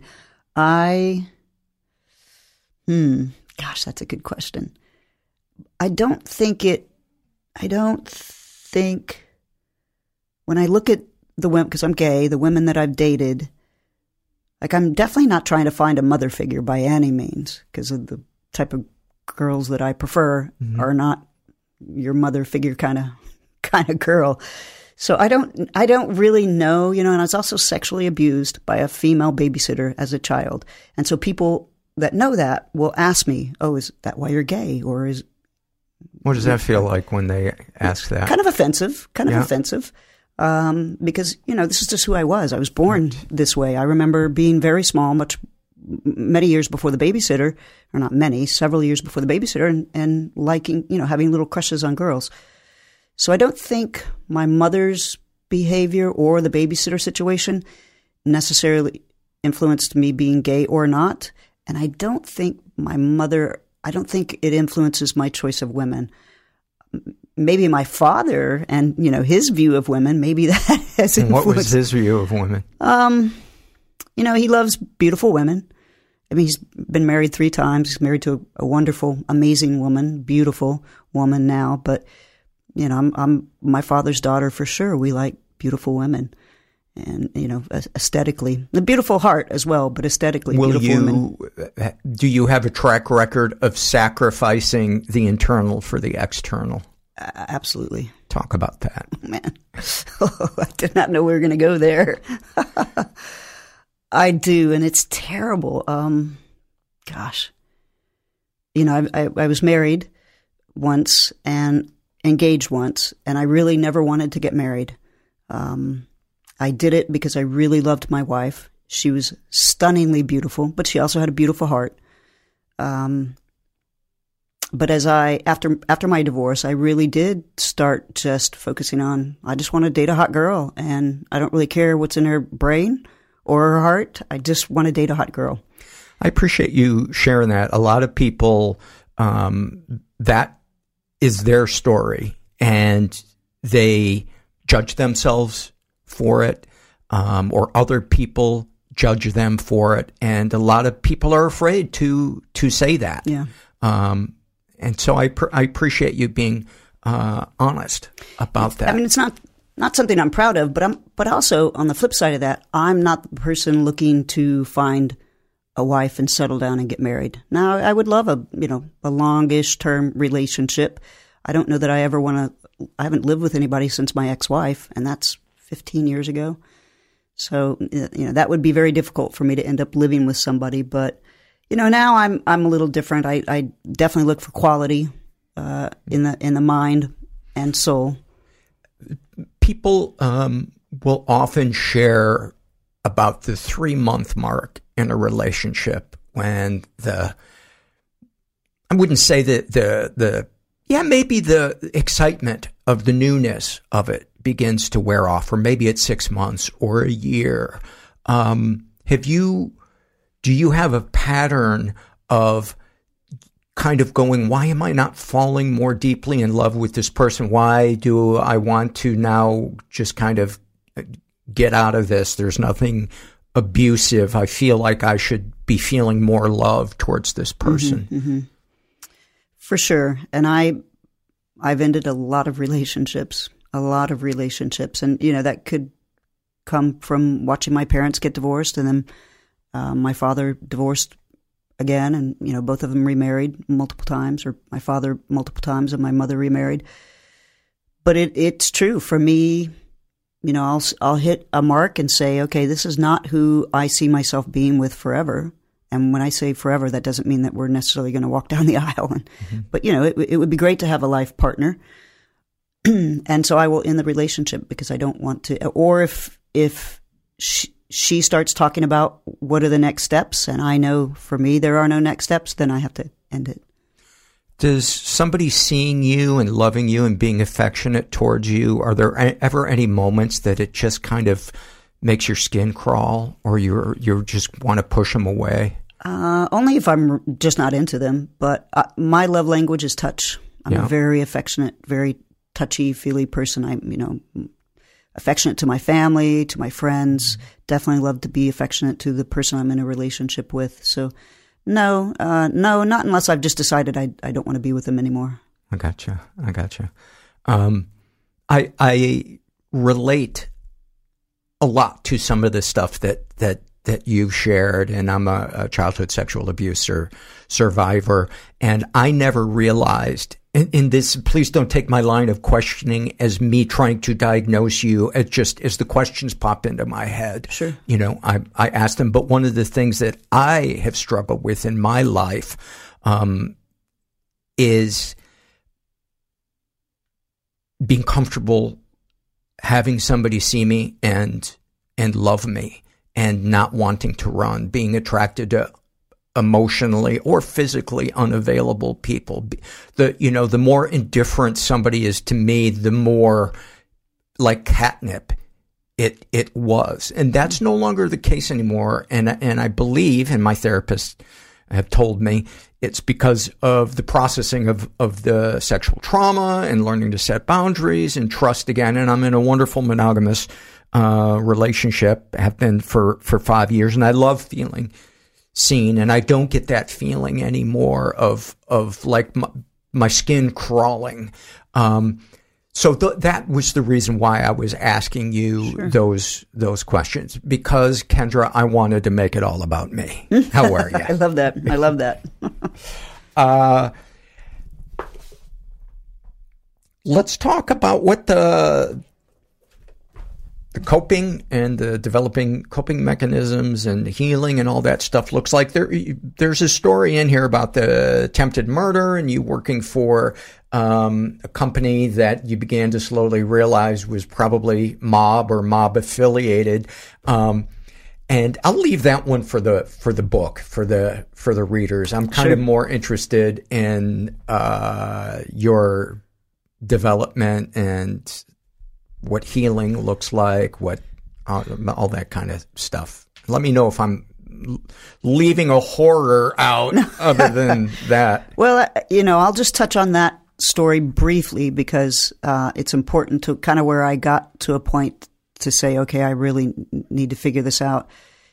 Gosh, that's a good question. I don't think when I look at the women, because I'm gay, the women that I've dated, like I'm definitely not trying to find a mother figure by any means, because of the type of girls that I prefer are not your mother figure kind of girl. So I don't really know, you know, and I was also sexually abused by a female babysitter as a child. And so people that know that will ask me, "Oh, is that why you're gay?" Or what does that feel like when they ask that? Kind of offensive, because, you know, this is just who I was. I was born this way. I remember being very small, many years before the babysitter, or not many, several years before the babysitter, and liking, you know, having little crushes on girls. So I don't think my mother's behavior or the babysitter situation necessarily influenced me being gay or not. And I don't think it influences my choice of women. Maybe my father and, you know, his view of women, maybe that has influenced. And what was his view of women? You know, he loves beautiful women. I mean, he's been married 3 times. He's married to a wonderful, amazing woman, beautiful woman now. But, you know, I'm my father's daughter for sure. We like beautiful women. And, you know, aesthetically, a beautiful heart as well, but aesthetically beautiful women. Do you have a track record of sacrificing the internal for the external? Absolutely. Talk about that. Man, I did not know we were going to go there. I do, and it's terrible. Gosh. You know, I was married once and engaged once, and I really never wanted to get married. I did it because I really loved my wife. She was stunningly beautiful, but she also had a beautiful heart. But after my divorce, I really did start just focusing on, I just want to date a hot girl, and I don't really care what's in her brain or her heart. I just want to date a hot girl. I appreciate you sharing that. A lot of people, that is their story, and they judge themselves for it, or other people judge them for it, and a lot of people are afraid to say that. Yeah. And so I appreciate you being honest about that. I mean, it's not something I'm proud of, but also on the flip side of that, I'm not the person looking to find a wife and settle down and get married. Now, I would love a longish term relationship. I don't know that I ever want to. I haven't lived with anybody since my ex-wife, and that's 15 years ago. So, you know, that would be very difficult for me to end up living with somebody. But, you know, now I'm a little different. I definitely look for quality in the mind and soul. People will often share about the 3-month mark in a relationship when I wouldn't say maybe the excitement of the newness of it begins to wear off, or maybe it's 6 months or a year. Do you have a pattern of kind of going, why am I not falling more deeply in love with this person? Why do I want to now just kind of get out of this? There's nothing abusive. I feel like I should be feeling more love towards this person. Mm-hmm, mm-hmm. For sure. And I've ended a lot of relationships. And, you know, that could come from watching my parents get divorced, and then my father divorced again, and both of them remarried multiple times, or my father multiple times, and my mother remarried. But it's true for me. I'll hit a mark and say, okay, this is not who I see myself being with forever. And when I say forever, that doesn't mean that we're necessarily going to walk down the aisle. But it would be great to have a life partner. And so I will end the relationship because I don't want to. Or if she starts talking about what are the next steps, and I know for me there are no next steps, then I have to end it. Does somebody seeing you and loving you and being affectionate towards you, are there ever any moments that it just kind of makes your skin crawl, or you just want to push them away? Only if I'm just not into them. But my love language is touch. I'm a very affectionate, very touchy-feely person. I'm, affectionate to my family, to my friends. Definitely love to be affectionate to the person I'm in a relationship with. So no, not unless I've just decided I don't want to be with them anymore. I gotcha. I relate a lot to some of the stuff that you've shared, and I'm a childhood sexual abuse survivor, and I never realized in this, please don't take my line of questioning as me trying to diagnose you, as the questions pop into my head. Sure. I asked them, but one of the things that I have struggled with in my life is being comfortable having somebody see me and love me and not wanting to run, being attracted to emotionally or physically unavailable people. The more indifferent somebody is to me, the more like catnip it was. And that's no longer the case anymore. And I believe, and my therapist have told me, it's because of the processing of the sexual trauma and learning to set boundaries and trust again. And I'm in a wonderful monogamous relationship, have been for 5 years, and I love feeling seen, and I don't get that feeling anymore of like my skin crawling. So that was the reason why I was asking you those questions, because Kendra, I wanted to make it all about me. How are you? I love that. Let's talk about what the coping and the developing coping mechanisms and healing and all that stuff looks like. There's a story in here about the attempted murder and you working for a company that you began to slowly realize was probably mob or mob affiliated. And I'll leave that one for the book, for the readers. I'm kind of more interested in your development and what healing looks like, what all that kind of stuff. Let me know if I'm leaving a horror out other than that. Well, I'll just touch on that story briefly because it's important to kind of where I got to a point to say, okay, I really need to figure this out.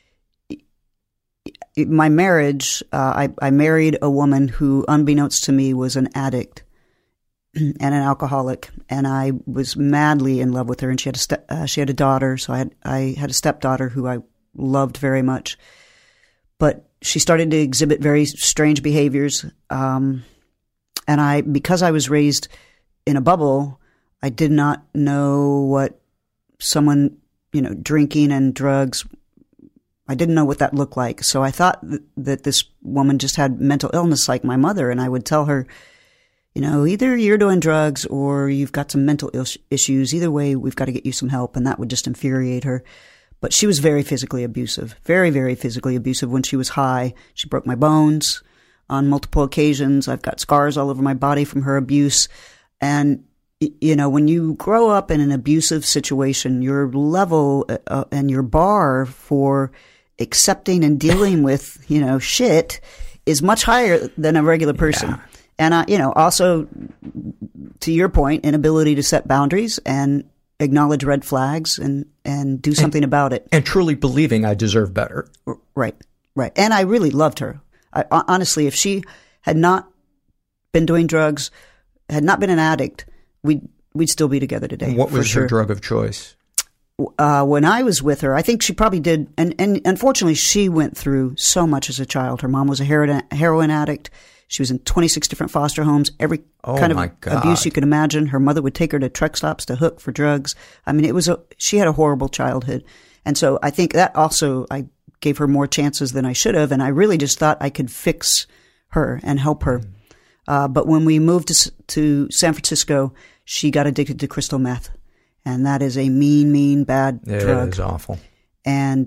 My marriage, I married a woman who, unbeknownst to me, was an addict and an alcoholic, and I was madly in love with her. And she had a daughter, so I had a stepdaughter who I loved very much. But she started to exhibit very strange behaviors, and because I was raised in a bubble, I did not know what someone, drinking and drugs. I didn't know what that looked like. So I thought that this woman just had mental illness like my mother, and I would tell her, either you're doing drugs or you've got some mental issues. Either way, we've got to get you some help. And that would just infuriate her. But she was very physically abusive, very, very physically abusive when she was high. She broke my bones on multiple occasions. I've got scars all over my body from her abuse. And, when you grow up in an abusive situation, your level and your bar for accepting and dealing with, shit is much higher than a regular person. Yeah. And, also, to your point, inability to set boundaries and acknowledge red flags and do something about it. And truly believing I deserve better. Right. And I really loved her. Honestly, if she had not been doing drugs, had not been an addict, we'd still be together today. What was her drug of choice? when I was with her, I think she probably did. And unfortunately, she went through so much as a child. Her mom was a heroin addict. She was in 26 different foster homes, every kind of abuse you could imagine. Her mother would take her to truck stops to hook for drugs. I mean, she had a horrible childhood. And so I think that also, I gave her more chances than I should have. And I really just thought I could fix her and help her. But when we moved to San Francisco, she got addicted to crystal meth. And that is a mean, bad drug. It is awful. And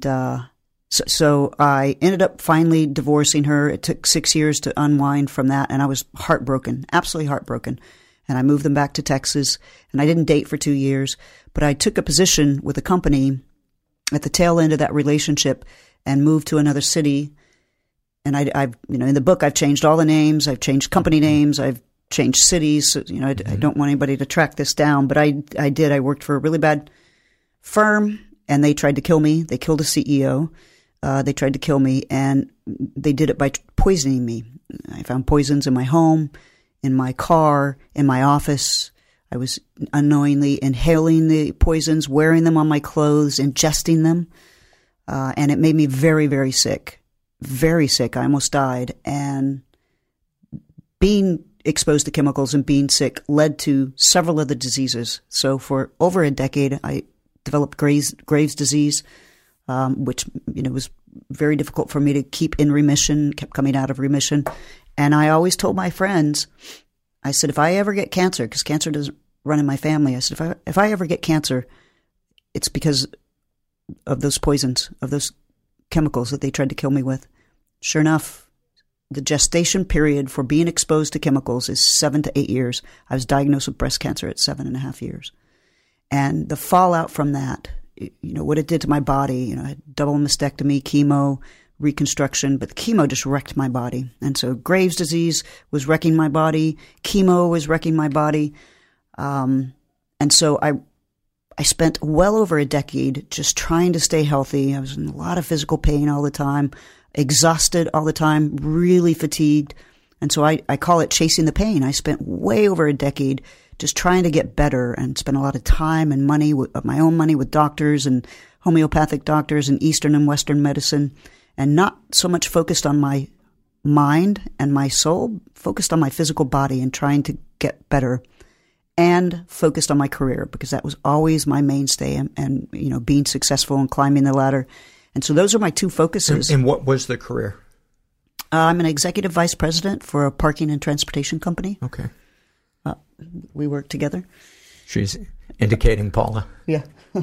so I ended up finally divorcing her. It took 6 years to unwind from that, and I was heartbroken, absolutely heartbroken. And I moved them back to Texas, and I didn't date for 2 years, but I took a position with a company at the tail end of that relationship and moved to another city. And I've in the book, I've changed all the names. I've changed company names. I've changed cities. So, I don't want anybody to track this down, but I did. I worked for a really bad firm, and they tried to kill me. They killed a CEO. They tried to kill me, and they did it by poisoning me. I found poisons in my home, in my car, in my office. I was unknowingly inhaling the poisons, wearing them on my clothes, ingesting them, and it made me very, very sick. Very sick. I almost died. And being exposed to chemicals and being sick led to several other diseases. So for over a decade, I developed Graves' disease, which was very difficult for me to keep in remission, kept coming out of remission. And I always told my friends, I said, if I ever get cancer, because cancer doesn't run in my family, I said, if I ever get cancer, it's because of those poisons, of those chemicals that they tried to kill me with. Sure enough, the gestation period for being exposed to chemicals is 7 to 8 years. I was diagnosed with breast cancer at 7.5 years. And the fallout from that, what it did to my body, I had double mastectomy, chemo, reconstruction, but the chemo just wrecked my body. And so Graves' disease was wrecking my body. Chemo was wrecking my body. And so I spent well over a decade just trying to stay healthy. I was in a lot of physical pain all the time, exhausted all the time, really fatigued. And so I call it chasing the pain. I spent way over a decade just trying to get better and spent a lot of time and money, my own money, with doctors and homeopathic doctors and Eastern and Western medicine, and not so much focused on my mind and my soul, focused on my physical body and trying to get better, and focused on my career, because that was always my mainstay, and being successful and climbing the ladder. And so those are my two focuses. And what was the career? I'm an executive vice president for a parking and transportation company. Okay. We work together. She's indicating Paula. Yeah.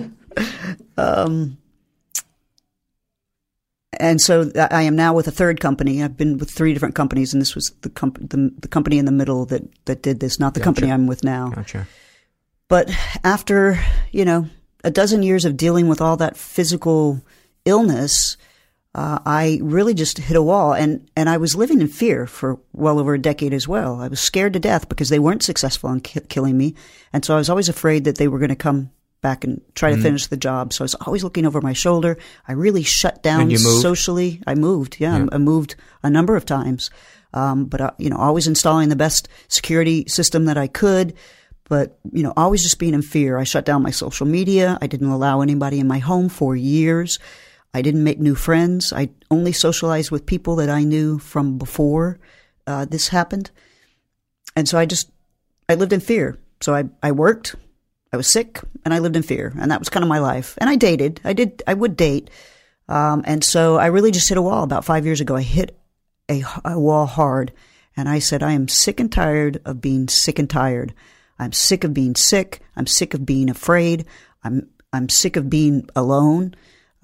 And so I am now with a third company. I've been with 3 different companies, and this was the company in the middle that did this, not the company I'm with now. Gotcha. But after, a dozen years of dealing with all that physical illness, I really just hit a wall. And I was living in fear for well over a decade as well. I was scared to death because they weren't successful in killing me. And so I was always afraid that they were going to come back and try to finish the job. So I was always looking over my shoulder. I really shut down socially. I moved. Yeah. I moved a number of times. But always installing the best security system that I could. But, always just being in fear. I shut down my social media. I didn't allow anybody in my home for years. I didn't make new friends. I only socialized with people that I knew from before this happened. And so I lived in fear. So I worked. I was sick, and I lived in fear, and that was kind of my life. And I dated. I would date. And so I really just hit a wall about 5 years ago. I hit a wall hard, and I said, I am sick and tired of being sick and tired. I'm sick of being sick. I'm sick of being afraid. I'm sick of being alone.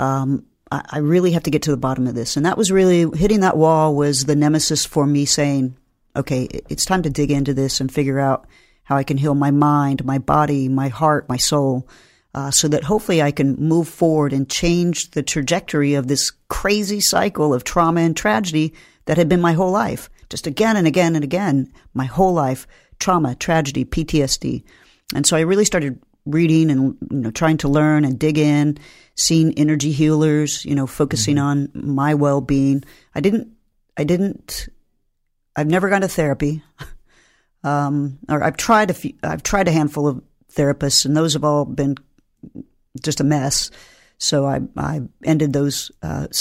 I really have to get to the bottom of this. And that was really, hitting that wall was the nemesis for me saying, okay, it's time to dig into this and figure out how I can heal my mind, my body, my heart, my soul, so that hopefully I can move forward and change the trajectory of this crazy cycle of trauma and tragedy that had been my whole life. Just again and again and again, my whole life, trauma, tragedy, PTSD. And so I really started reading and trying to learn and dig in, seeing energy healers, focusing on my well-being. I've never gone to therapy. Or I've tried a handful of therapists, and those have all been just a mess. So I ended those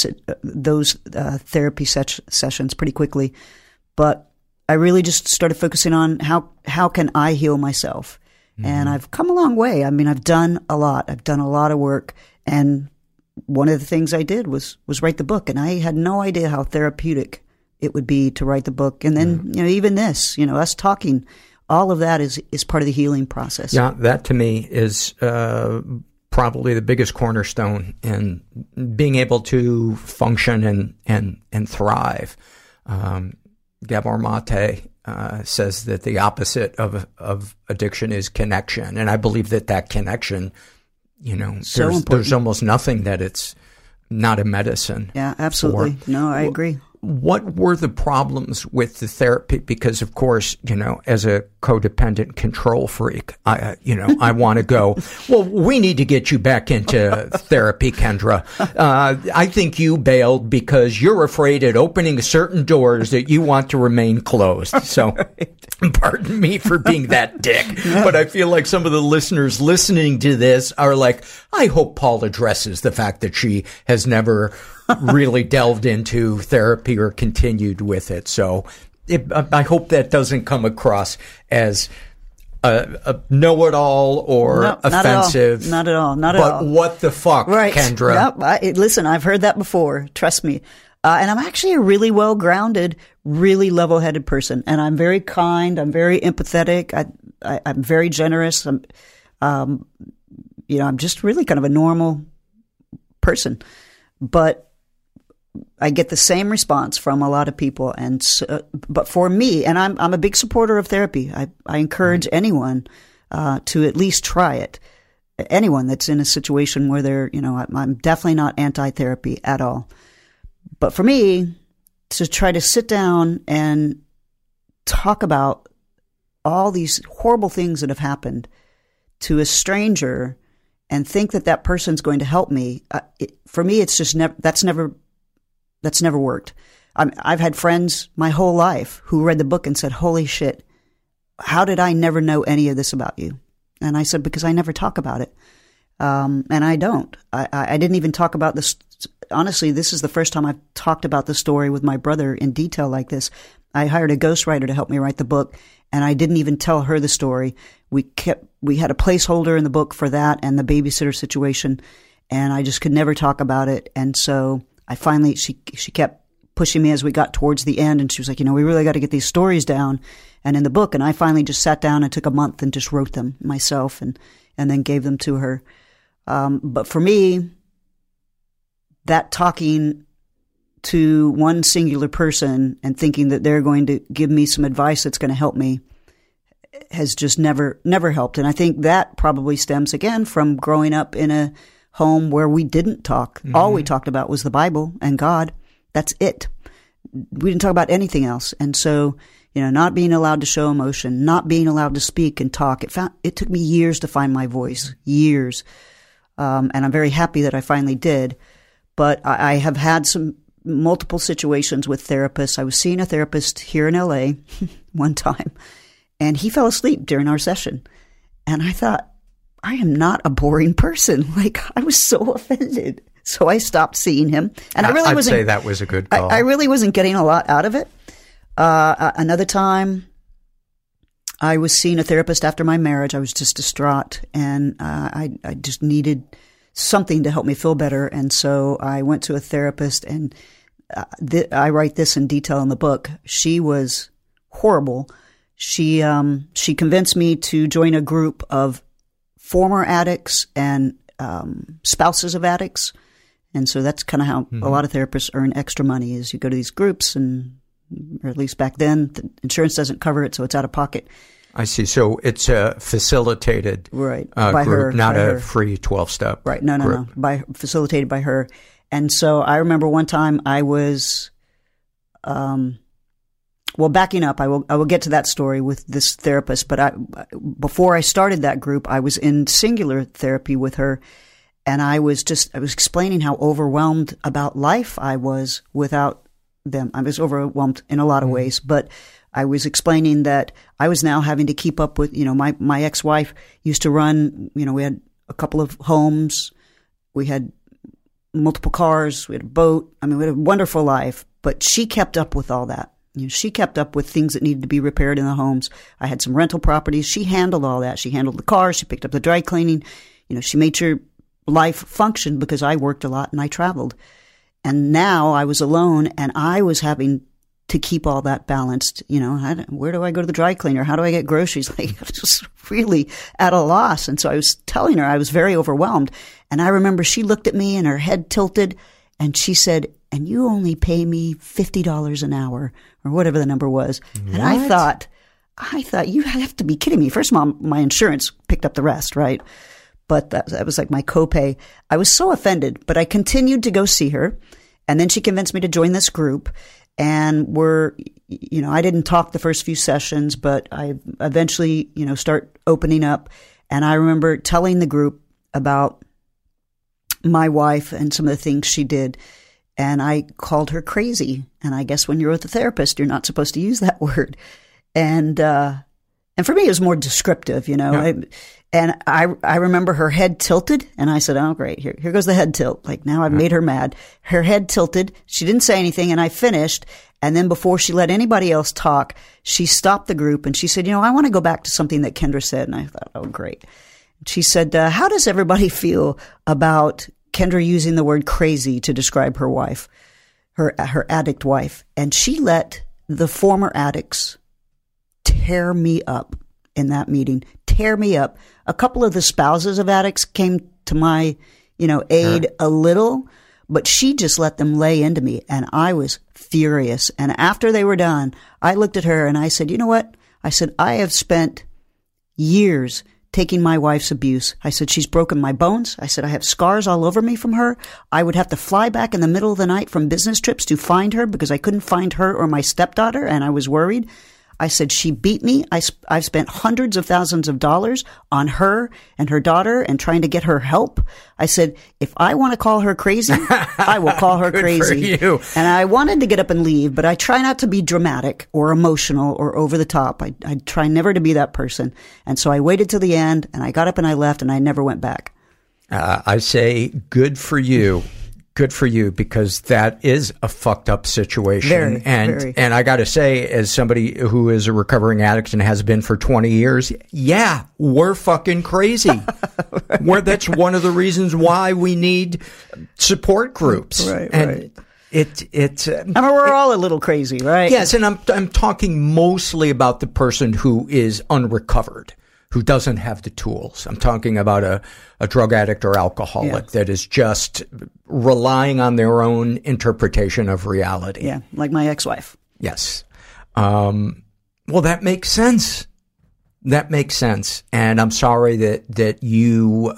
therapy sessions pretty quickly. But I really just started focusing on how can I heal myself. And I've come a long way. I mean, I've done a lot. I've done a lot of work. And one of the things I did was write the book. And I had no idea how therapeutic it would be to write the book. And then, even this, us talking, all of that is part of the healing process. Yeah, that to me is probably the biggest cornerstone in being able to function and thrive. Gabor Mate says that the opposite of addiction is connection. And I believe that connection, there's almost nothing that it's not a medicine. Yeah, absolutely. No, I agree. What were the problems with the therapy? Because, of course, as a codependent control freak, I want to go, well, we need to get you back into therapy, Kendra. I think you bailed because you're afraid at opening certain doors that you want to remain closed. So pardon me for being that dick, but I feel like some of the listeners listening to this are like, I hope Paul addresses the fact that she has never really delved into therapy or continued with it. So I hope that doesn't come across as a know-it-all or offensive. Not at all. But what the fuck, right, Kendra? Yep. Listen, I've heard that before. Trust me. And I'm actually a really well-grounded, really level-headed person. And I'm very kind. I'm very empathetic. I'm very generous. I'm just really kind of a normal person. But I get the same response from a lot of people, and but for me, and I'm a big supporter of therapy. I encourage anyone to at least try it. Anyone that's in a situation where they're, I'm definitely not anti-therapy at all. But for me, to try to sit down and talk about all these horrible things that have happened to a stranger and think that person's going to help me, for me, it's just that's never worked. I've had friends my whole life who read the book and said, holy shit, how did I never know any of this about you? And I said, because I never talk about it. And I don't. I didn't even talk about this. Honestly, this is the first time I've talked about the story with my brother in detail like this. I hired a ghostwriter to help me write the book, and I didn't even tell her the story. We had a placeholder in the book for that and the babysitter situation, and I just could never talk about it. And so I finally, she kept pushing me as we got towards the end, and she was like, we really got to get these stories down and in the book. And I finally just sat down and took a month and just wrote them myself and then gave them to her. But for me, that talking to one singular person and thinking that they're going to give me some advice that's going to help me has just never helped. And I think that probably stems again from growing up in a home where we didn't talk. Mm-hmm. All we talked about was the Bible and God. That's it. We didn't talk about anything else. And so, not being allowed to show emotion, not being allowed to speak and talk, it took me years to find my voice, years. And I'm very happy that I finally did. But I have had multiple situations with therapists. I was seeing a therapist here in LA one time, and he fell asleep during our session. And I thought, I am not a boring person. Like, I was so offended. So I stopped seeing him. And I'd say that was a good call. I really wasn't getting a lot out of it. Another time, I was seeing a therapist after my marriage. I was just distraught, and I just needed something to help me feel better. And so I went to a therapist, and I write this in detail in the book. She was horrible. She convinced me to join a group of former addicts and spouses of addicts. And so that's kind of how a lot of therapists earn extra money, is you go to these groups, or at least back then, the insurance doesn't cover it, so it's out of pocket. I see. So it's a facilitated by group, her, not a free 12-step Right. No. Facilitated by her. And so I remember one time I was, backing up, I will get to that story with this therapist, but before I started that group, I was in singular therapy with her, and I was explaining how overwhelmed about life I was without them. I was overwhelmed in a lot of ways, but I was explaining that I was now having to keep up with, my ex-wife used to run, we had a couple of homes. We had multiple cars. We had a boat. I mean, we had a wonderful life. But she kept up with all that. She kept up with things that needed to be repaired in the homes. I had some rental properties. She handled all that. She handled the cars. She picked up the dry cleaning. She made sure life functioned because I worked a lot and I traveled. And now I was alone and I was having to keep all that balanced. Where do I go to the dry cleaner? How do I get groceries? I was just really at a loss. And so I was telling her I was very overwhelmed. And I remember she looked at me and her head tilted and she said, "And you only pay me $50 an hour," or whatever the number was. What? And I thought, you have to be kidding me. First of all, my insurance picked up the rest, right? But that was like my copay. I was so offended, but I continued to go see her. And then she convinced me to join this group. And I didn't talk the first few sessions, but I eventually, start opening up. And I remember telling the group about my wife and some of the things she did. And I called her crazy. And I guess when you're with a therapist, you're not supposed to use that word. And for me, it was more descriptive, Yeah. And I remember her head tilted, and I said, "Oh, great, here goes the head tilt. Like, now I've made her mad." Her head tilted. She didn't say anything, and I finished. And then before she let anybody else talk, she stopped the group, and she said, "I want to go back to something that Kendra said." And I thought, oh, great. She said, "How does everybody feel about Kendra using the word crazy to describe her wife, her addict wife?" And she let the former addicts tear me up in that meeting, tear me up. A couple of the spouses of addicts came to my, aid a little, but she just let them lay into me, and I was furious. And after they were done, I looked at her and I said, "You know what?" I said, "I have spent years taking my wife's abuse." I said, "She's broken my bones." I said, "I have scars all over me from her. I would have to fly back in the middle of the night from business trips to find her because I couldn't find her or my stepdaughter, and I was worried." I said, "She beat me. I've spent hundreds of thousands of dollars on her and her daughter and trying to get her help." I said, "If I want to call her crazy, I will call her crazy." For you. And I wanted to get up and leave, but I try not to be dramatic or emotional or over the top. I try never to be that person. And so I waited till the end, and I got up and I left, and I never went back. I say good for you. Good for you, because that is a fucked up situation. Very. And I got to say, as somebody who is a recovering addict and has been for 20 years, yeah, we're fucking crazy. Right. That's one of the reasons why we need support groups. Right. It's. I mean, we're all a little crazy, right? Yes, and I'm talking mostly about the person who is unrecovered, who doesn't have the tools. I'm talking about a drug addict or alcoholic that is just relying on their own interpretation of reality. Yeah, like my ex-wife. Yes. Well, that makes sense. That makes sense. And I'm sorry that you,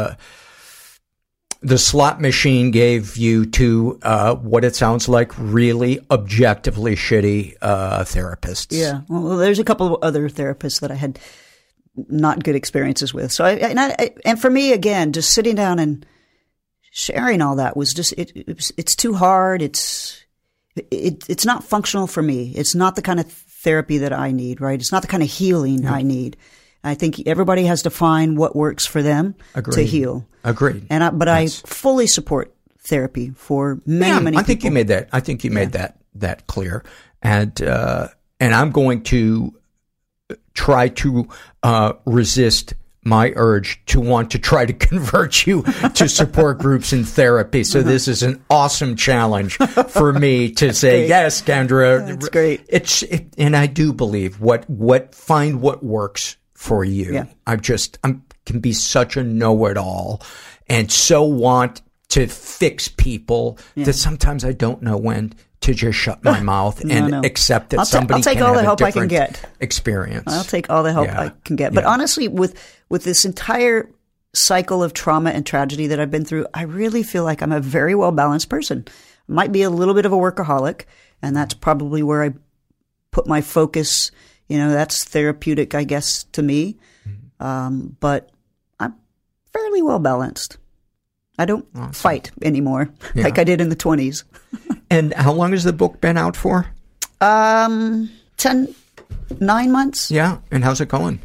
the slot machine gave you to what it sounds like really objectively shitty therapists. Yeah. Well, there's a couple of other therapists that I had not good experiences with. So and for me, again, just sitting down and sharing all that was just, it's too hard. It's not functional for me. It's not the kind of therapy that I need, right? It's not the kind of healing I need. I think everybody has to find what works for them to heal. Agreed. But I fully support therapy for many people. I think you made that. I think you made that clear. And I'm going to try to resist my urge to want to try to convert you to support groups and therapy. So this is an awesome challenge for me to say, great. Yes, Kendra. That's great. And I do believe find what works for you. Yeah. I can be such a know-it-all and so want to fix people that sometimes I don't know when to just shut my mouth and accept that somebody can have all the help a I can different get. experience. I'll take all the help I can get. But honestly, with this entire cycle of trauma and tragedy that I've been through, I really feel like I'm a very well-balanced person. Might be a little bit of a workaholic, and that's probably where I put my focus. That's therapeutic, I guess, to me. But I'm fairly well-balanced. I don't fight anymore like I did in the 20s. And how long has the book been out for? 9 months. Yeah. And how's it going?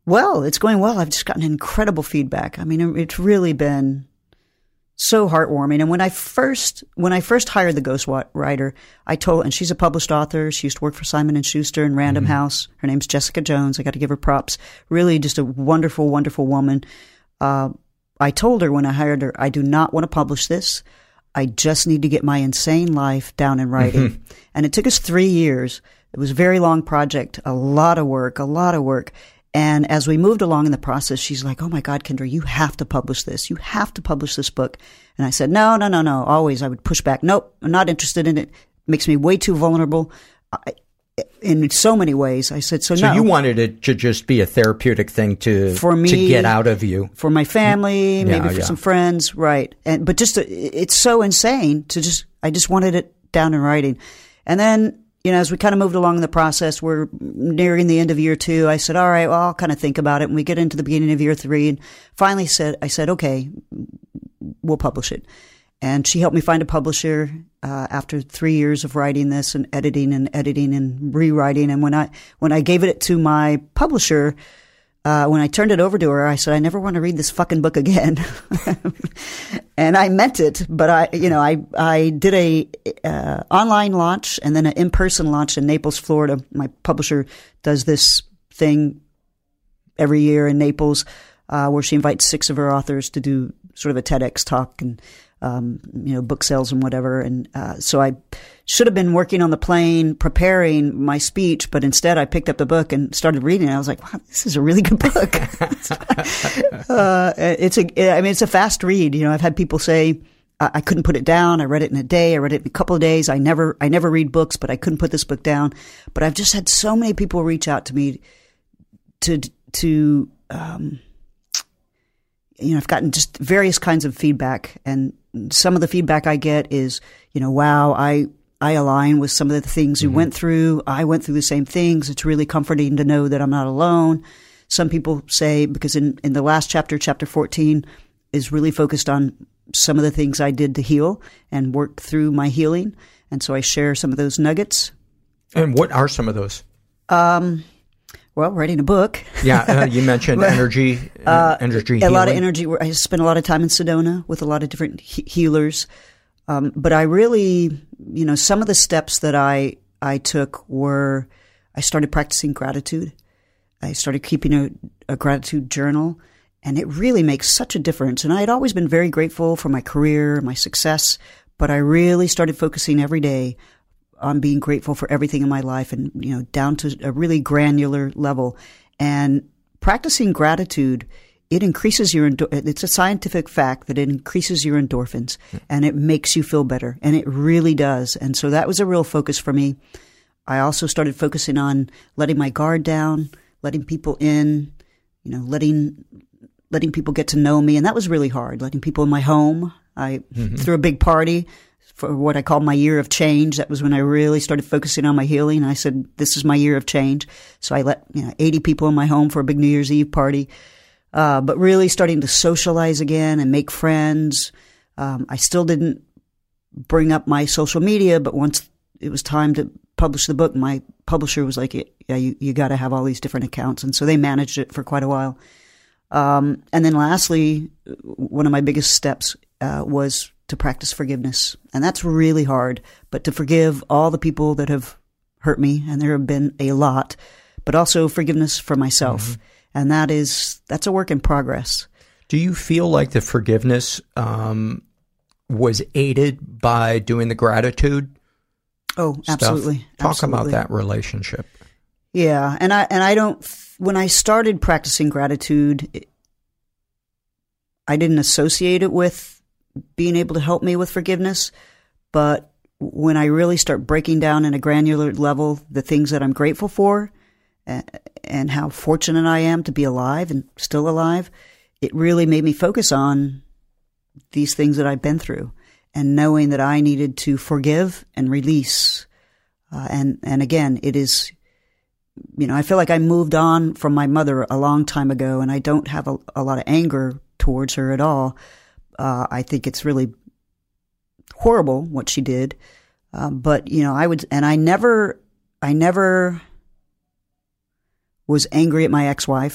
Well, it's going well. I've just gotten incredible feedback. I mean, it's really been so heartwarming. And when I first hired the ghostwriter, I told, and she's a published author. She used to work for Simon & Schuster and Random House. Her name's Jessica Jones. I got to give her props. Really just a wonderful, wonderful woman. I told her when I hired her, I do not want to publish this. I just need to get my insane life down in writing. And it took us 3 years. It was a very long project, a lot of work. And as we moved along in the process, she's like, oh my God, Kendra, you have to publish this. You have to publish this book. And I said, no. Always I would push back. Nope, I'm not interested in it. It makes me way too vulnerable in so many ways. I said, so no. So you wanted it to just be a therapeutic thing for me, to get out of you. For my family, maybe for some friends. Right. But just, it's so insane I just wanted it down in writing. And then, as we kind of moved along in the process, we're nearing the end of year 2. I said, all right, well, I'll kind of think about it. And we get into the beginning of year 3 and finally I said, okay, we'll publish it. And she helped me find a publisher, after 3 years of writing this and editing and rewriting. And when I gave it to my publisher, when I turned it over to her, I said, I never want to read this fucking book again. And I meant it, but I did a online launch and then an in-person launch in Naples, Florida. My publisher does this thing every year in Naples, where she invites 6 of her authors to do sort of a TEDx talk and, book sales and whatever. And, so I should have been working on the plane, preparing my speech, but instead I picked up the book and started reading it. I was like, wow, this is a really good book. It's a fast read. I've had people say, I couldn't put it down. I read it in a day. I read it in a couple of days. I never read books, but I couldn't put this book down. But I've just had so many people reach out to me I've gotten just various kinds of feedback, and some of the feedback I get is, wow, I align with some of the things you went through. I went through the same things. It's really comforting to know that I'm not alone. Some people say, because in the last chapter 14, is really focused on some of the things I did to heal and work through my healing. And so I share some of those nuggets. And what are some of those? Well, writing a book. Yeah, you mentioned energy healing. A lot of energy. I spent a lot of time in Sedona with a lot of different healers. But I really, some of the steps that I took were, I started practicing gratitude. I started keeping a gratitude journal, and it really makes such a difference. And I had always been very grateful for my career, my success, but I really started focusing every day on being grateful for everything in my life, and, down to a really granular level. And practicing gratitude, it increases it's a scientific fact that it increases your endorphins and it makes you feel better. And it really does. And so that was a real focus for me. I also started focusing on letting my guard down, letting people in, letting people get to know me. And that was really hard, letting people in my home. I threw a big party for what I call my year of change. That was when I really started focusing on my healing. I said, this is my year of change. So I let 80 people in my home for a big New Year's Eve party. But really starting to socialize again and make friends. I still didn't bring up my social media, but once it was time to publish the book, my publisher was like, yeah, you got to have all these different accounts. And so they managed it for quite a while. And then lastly, one of my biggest steps was to practice forgiveness. And that's really hard, but to forgive all the people that have hurt me, and there have been a lot, but also forgiveness for myself. And that's a work in progress. Do you feel like the forgiveness was aided by doing the gratitude? Oh, absolutely. Talk about that relationship. Yeah. And I don't, when I started practicing gratitude, I didn't associate it with being able to help me with forgiveness. But when I really start breaking down in a granular level the things that I'm grateful for and how fortunate I am to be alive and still alive, it really made me focus on these things that I've been through and knowing that I needed to forgive and release. And again, it is, I feel like I moved on from my mother a long time ago, and I don't have a lot of anger towards her at all. I think it's really horrible what she did. But, I never was angry at my ex-wife.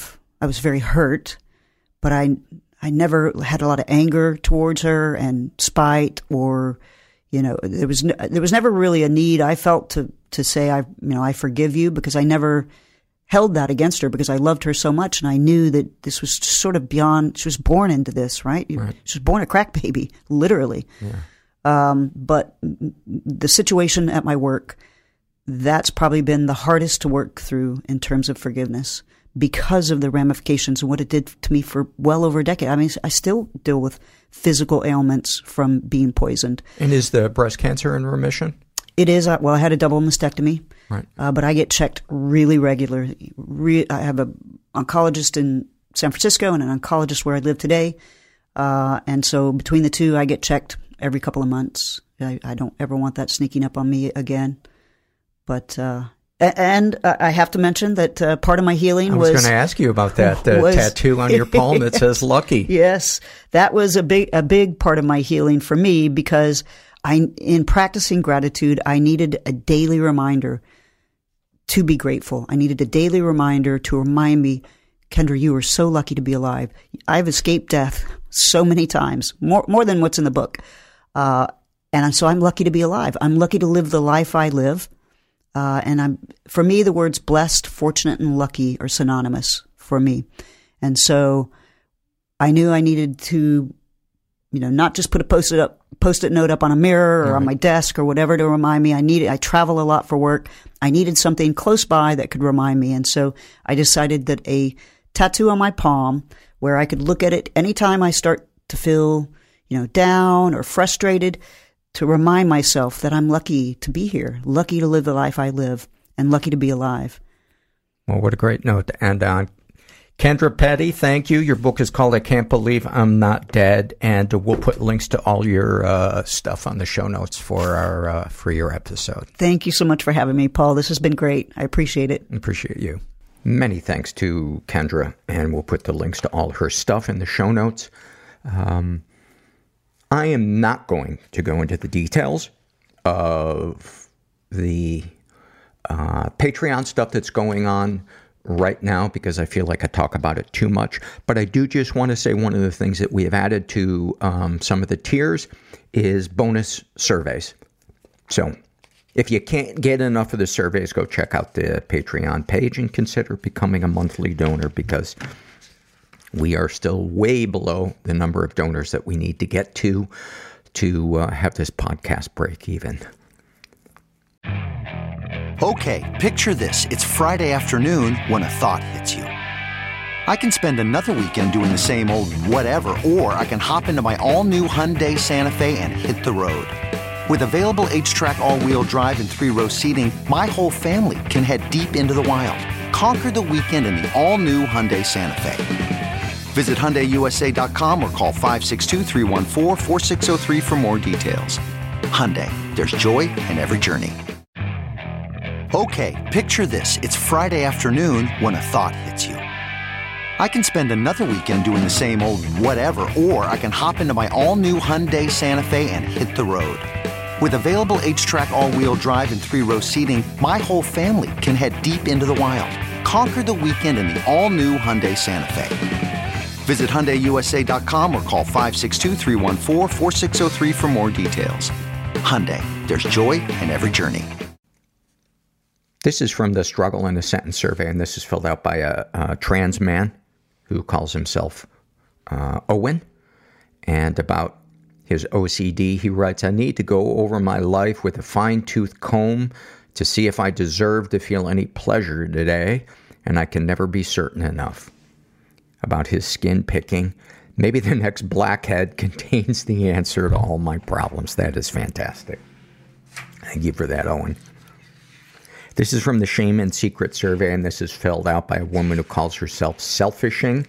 was very hurt, but I never had a lot of anger towards her and spite, or, there was never really a need I felt to say, I forgive you, because I never held that against her, because I loved her so much. And I knew that this was sort of beyond, she was born into this, right? Right. She was born a crack baby, literally. Yeah. But the situation at my work, that's probably been the hardest to work through in terms of forgiveness, because of the ramifications and what it did to me for well over a decade. I mean, I still deal with physical ailments from being poisoned. And is the breast cancer in remission? It is. Well, I had a double mastectomy, right? But I get checked really regularly. I have an oncologist in San Francisco and an oncologist where I live today. And so between the two, I get checked every couple of months. I don't ever want that sneaking up on me again. But and I have to mention that part of my healing was... I was going to ask you about that, the tattoo on your palm that says lucky. Yes, that was a big part of my healing for me, because in practicing gratitude, I needed a daily reminder to be grateful. I needed a daily reminder to remind me, Kendra, you are so lucky to be alive. I've escaped death so many times, more than what's in the book. And so I'm lucky to be alive. I'm lucky to live the life I live. And for me, the words blessed, fortunate, and lucky are synonymous for me. And so I knew I needed to, not just put a post-it note up on a mirror or on my desk or whatever to remind me. I travel a lot for work. I needed something close by that could remind me. And so I decided that a tattoo on my palm, where I could look at it anytime I start to feel, down or frustrated, to remind myself that I'm lucky to be here, lucky to live the life I live, and lucky to be alive. Well, what a great note to end on. Kendra Petty, thank you. Your book is called I Can't Believe I'm Not Dead, and we'll put links to all your stuff on the show notes for your episode. Thank you so much for having me, Paul. This has been great. I appreciate it. Appreciate you. Many thanks to Kendra, and we'll put the links to all her stuff in the show notes. I am not going to go into the details of the Patreon stuff that's going on right now, because I feel like I talk about it too much. But I do just want to say one of the things that we have added to some of the tiers is bonus surveys. So if you can't get enough of the surveys, go check out the Patreon page and consider becoming a monthly donor, because we are still way below the number of donors that we need to get to have this podcast break even. Okay, picture this. It's Friday afternoon when a thought hits you. I can spend another weekend doing the same old whatever, or I can hop into my all-new Hyundai Santa Fe and hit the road. With available H-Track all-wheel drive and 3-row seating, my whole family can head deep into the wild. Conquer the weekend in the all-new Hyundai Santa Fe. Visit HyundaiUSA.com or call 562-314-4603 for more details. Hyundai, there's joy in every journey. Okay, picture this. It's Friday afternoon when a thought hits you. I can spend another weekend doing the same old whatever, or I can hop into my all-new Hyundai Santa Fe and hit the road. With available H-Track all-wheel drive and 3-row seating, my whole family can head deep into the wild. Conquer the weekend in the all-new Hyundai Santa Fe. Visit HyundaiUSA.com or call 562-314-4603 for more details. Hyundai, there's joy in every journey. This is from the Struggle in a Sentence survey, and this is filled out by a trans man who calls himself Owen. And about his OCD, he writes, I need to go over my life with a fine-tooth comb to see if I deserve to feel any pleasure today, and I can never be certain enough. About his skin picking, maybe the next blackhead contains the answer to all my problems. That is fantastic. Thank you for that, Owen. This is from the Shame and Secret survey, and this is filled out by a woman who calls herself Selfishing.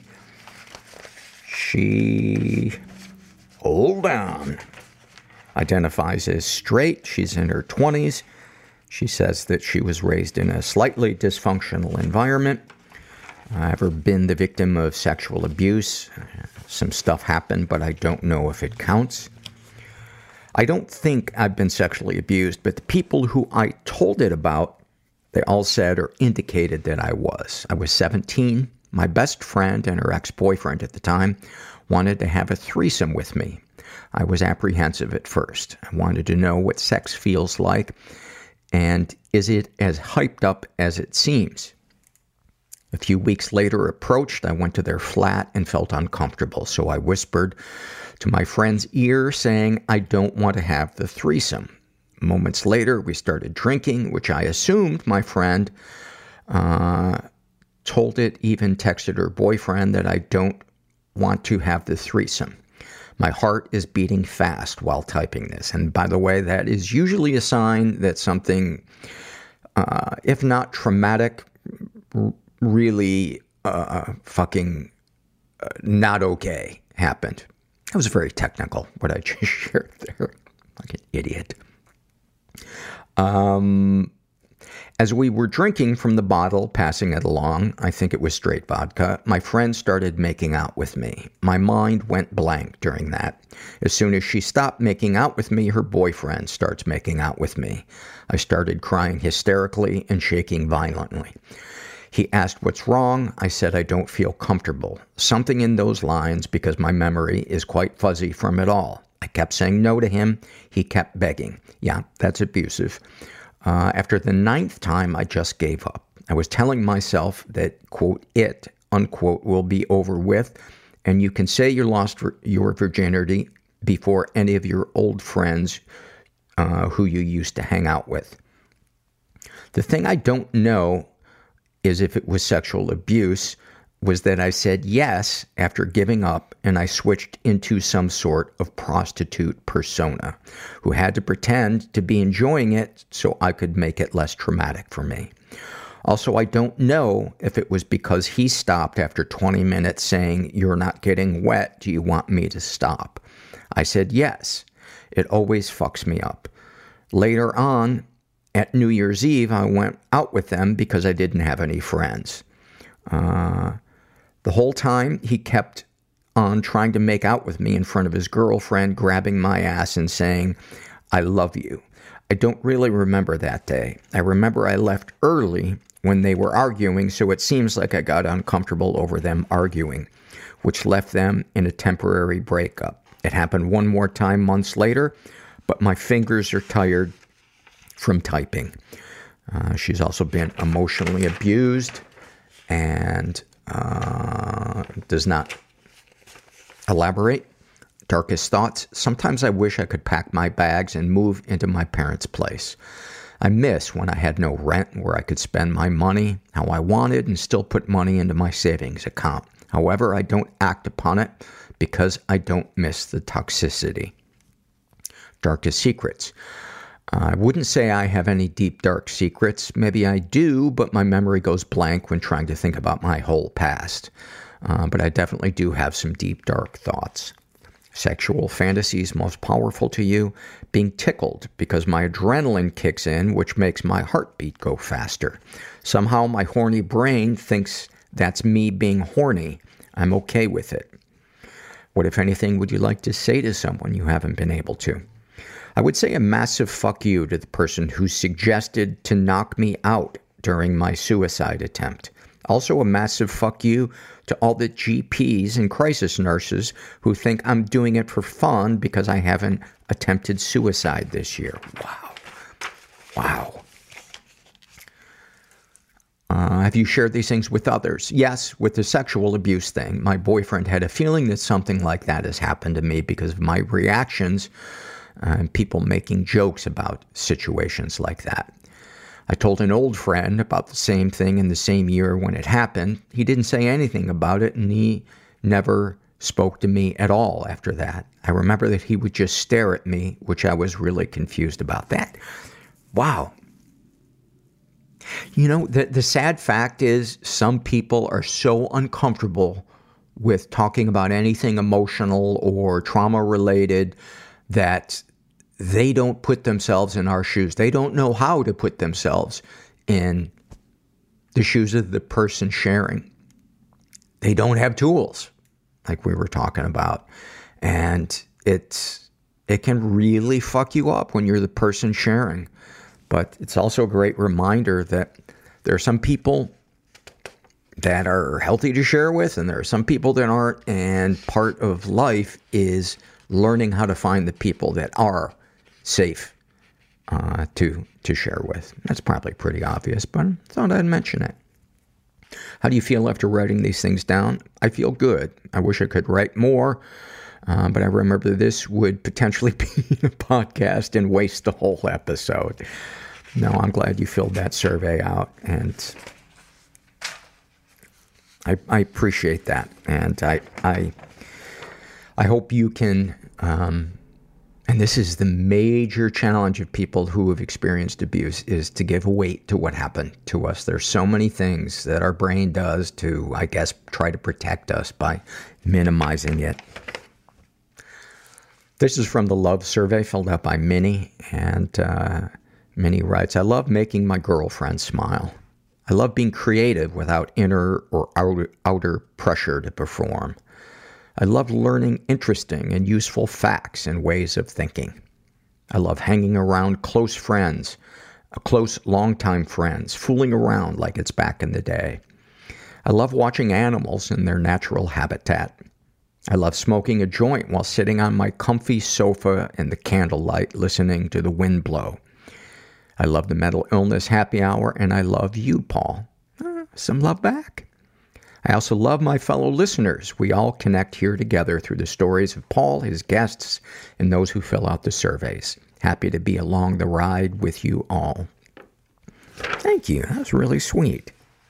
She, hold on, identifies as straight. She's in her 20s. She says that she was raised in a slightly dysfunctional environment. Ever been the victim of sexual abuse? Some stuff happened, but I don't know if it counts. I don't think I've been sexually abused, but the people who I told it about, they all said or indicated that I was. I was 17. My best friend and her ex-boyfriend at the time wanted to have a threesome with me. I was apprehensive at first. I wanted to know what sex feels like, and is it as hyped up as it seems? A few weeks later approached, I went to their flat and felt uncomfortable, so I whispered to my friend's ear saying, I don't want to have the threesome. Moments later, we started drinking, which I assumed my friend told it, even texted her boyfriend that I don't want to have the threesome. My heart is beating fast while typing this. And by the way, that is usually a sign that something, if not traumatic, really fucking not okay happened. That was very technical, what I just shared there. Like an idiot. As we were drinking from the bottle, passing it along, I think it was straight vodka, my friend started making out with me. My mind went blank during that. As soon as she stopped making out with me, her boyfriend starts making out with me. I started crying hysterically and shaking violently. He asked what's wrong. I said I don't feel comfortable. Something in those lines, because my memory is quite fuzzy from it all. I kept saying no to him. He kept begging. Yeah, that's abusive. After the 9th time, I just gave up. I was telling myself that, quote, it, unquote, will be over with, and you can say you lost your virginity before any of your old friends who you used to hang out with. The thing I don't know is if it was sexual abuse, was that I said yes after giving up, and I switched into some sort of prostitute persona who had to pretend to be enjoying it so I could make it less traumatic for me. Also, I don't know if it was because he stopped after 20 minutes saying, you're not getting wet, do you want me to stop? I said yes. It always fucks me up. Later on, at New Year's Eve, I went out with them because I didn't have any friends. The whole time, he kept on trying to make out with me in front of his girlfriend, grabbing my ass and saying, I love you. I don't really remember that day. I remember I left early when they were arguing, so it seems like I got uncomfortable over them arguing, which left them in a temporary breakup. It happened one more time months later, but my fingers are tired from typing. She's also been emotionally abused and does not elaborate. Darkest thoughts. Sometimes I wish I could pack my bags and move into my parents' place. I miss when I had no rent, where I could spend my money how I wanted and still put money into my savings account. However, I don't act upon it because I don't miss the toxicity. Darkest secrets. I wouldn't say I have any deep, dark secrets. Maybe I do, but my memory goes blank when trying to think about my whole past. But I definitely do have some deep, dark thoughts. Sexual fantasies most powerful to you. Being tickled because my adrenaline kicks in, which makes my heartbeat go faster. Somehow my horny brain thinks that's me being horny. I'm okay with it. What, if anything, would you like to say to someone you haven't been able to? I would say a massive fuck you to the person who suggested to knock me out during my suicide attempt. Also a massive fuck you to all the GPs and crisis nurses who think I'm doing it for fun because I haven't attempted suicide this year. Wow. Have you shared these things with others? Yes, with the sexual abuse thing. My boyfriend had a feeling that something like that has happened to me because of my reactions and people making jokes about situations like that. I told an old friend about the same thing in the same year when it happened. He didn't say anything about it, and he never spoke to me at all after that. I remember that he would just stare at me, which I was really confused about. That, wow. You know, the sad fact is some people are so uncomfortable with talking about anything emotional or trauma-related that they don't put themselves in our shoes. They don't know how to put themselves in the shoes of the person sharing. They don't have tools, like we were talking about. And it can really fuck you up when you're the person sharing. But it's also a great reminder that there are some people that are healthy to share with, and there are some people that aren't, and part of life is learning how to find the people that are safe to share with. That's probably pretty obvious, but I thought I'd mention it. How do you feel after writing these things down? I feel good. I wish I could write more, but I remember this would potentially be a podcast and waste the whole episode. No, I'm glad you filled that survey out, and I appreciate that, and I hope you can, and this is the major challenge of people who have experienced abuse, is to give weight to what happened to us. There's so many things that our brain does to, I guess, try to protect us by minimizing it. This is from the love survey filled out by Minnie, and Minnie writes, I love making my girlfriend smile. I love being creative without inner or outer pressure to perform. I love learning interesting and useful facts and ways of thinking. I love hanging around close friends, close longtime friends, fooling around like it's back in the day. I love watching animals in their natural habitat. I love smoking a joint while sitting on my comfy sofa in the candlelight listening to the wind blow. I love the mental illness happy hour, and I love you, Paul. Some love back. I also love my fellow listeners. We all connect here together through the stories of Paul, his guests, and those who fill out the surveys. Happy to be along the ride with you all. Thank you. That was really sweet.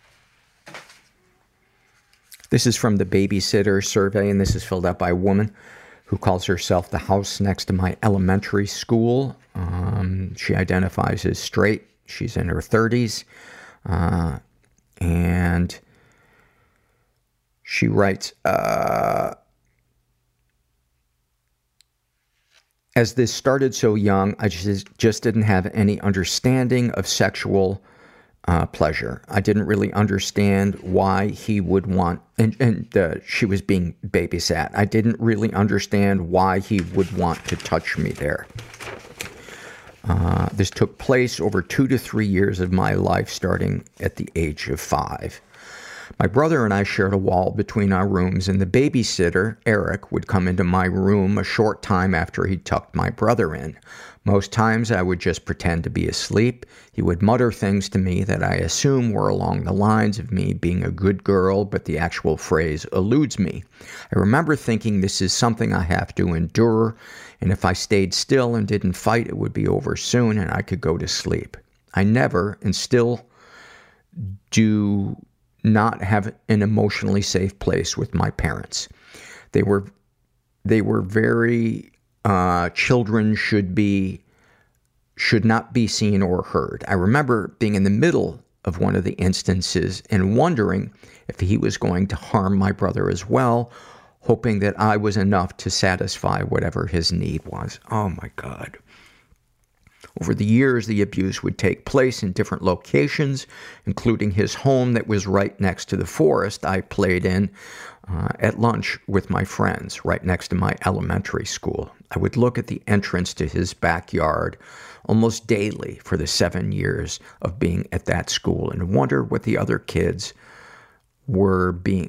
This is from the babysitter survey, and this is filled out by a woman who calls herself the house next to my elementary school. She identifies as straight. She's in her 30s. And she writes, as this started so young, I just didn't have any understanding of sexual pleasure. I didn't really understand why he would want, and she was being babysat. I didn't really understand why he would want to touch me there. This took place over 2 to 3 years of my life, starting at the age of 5. My brother and I shared a wall between our rooms, and the babysitter, Eric, would come into my room a short time after he tucked my brother in. Most times I would just pretend to be asleep. He would mutter things to me that I assume were along the lines of me being a good girl, but the actual phrase eludes me. I remember thinking this is something I have to endure, and if I stayed still and didn't fight, it would be over soon and I could go to sleep. I never, and still do not have an emotionally safe place with my parents. They were very children should not be seen or heard. I remember being in the middle of one of the instances and wondering if he was going to harm my brother as well, hoping that I was enough to satisfy whatever his need was. Oh my God. Over the years, the abuse would take place in different locations, including his home that was right next to the forest I played in at lunch with my friends, right next to my elementary school. I would look at the entrance to his backyard almost daily for the 7 years of being at that school and wonder what other kids were being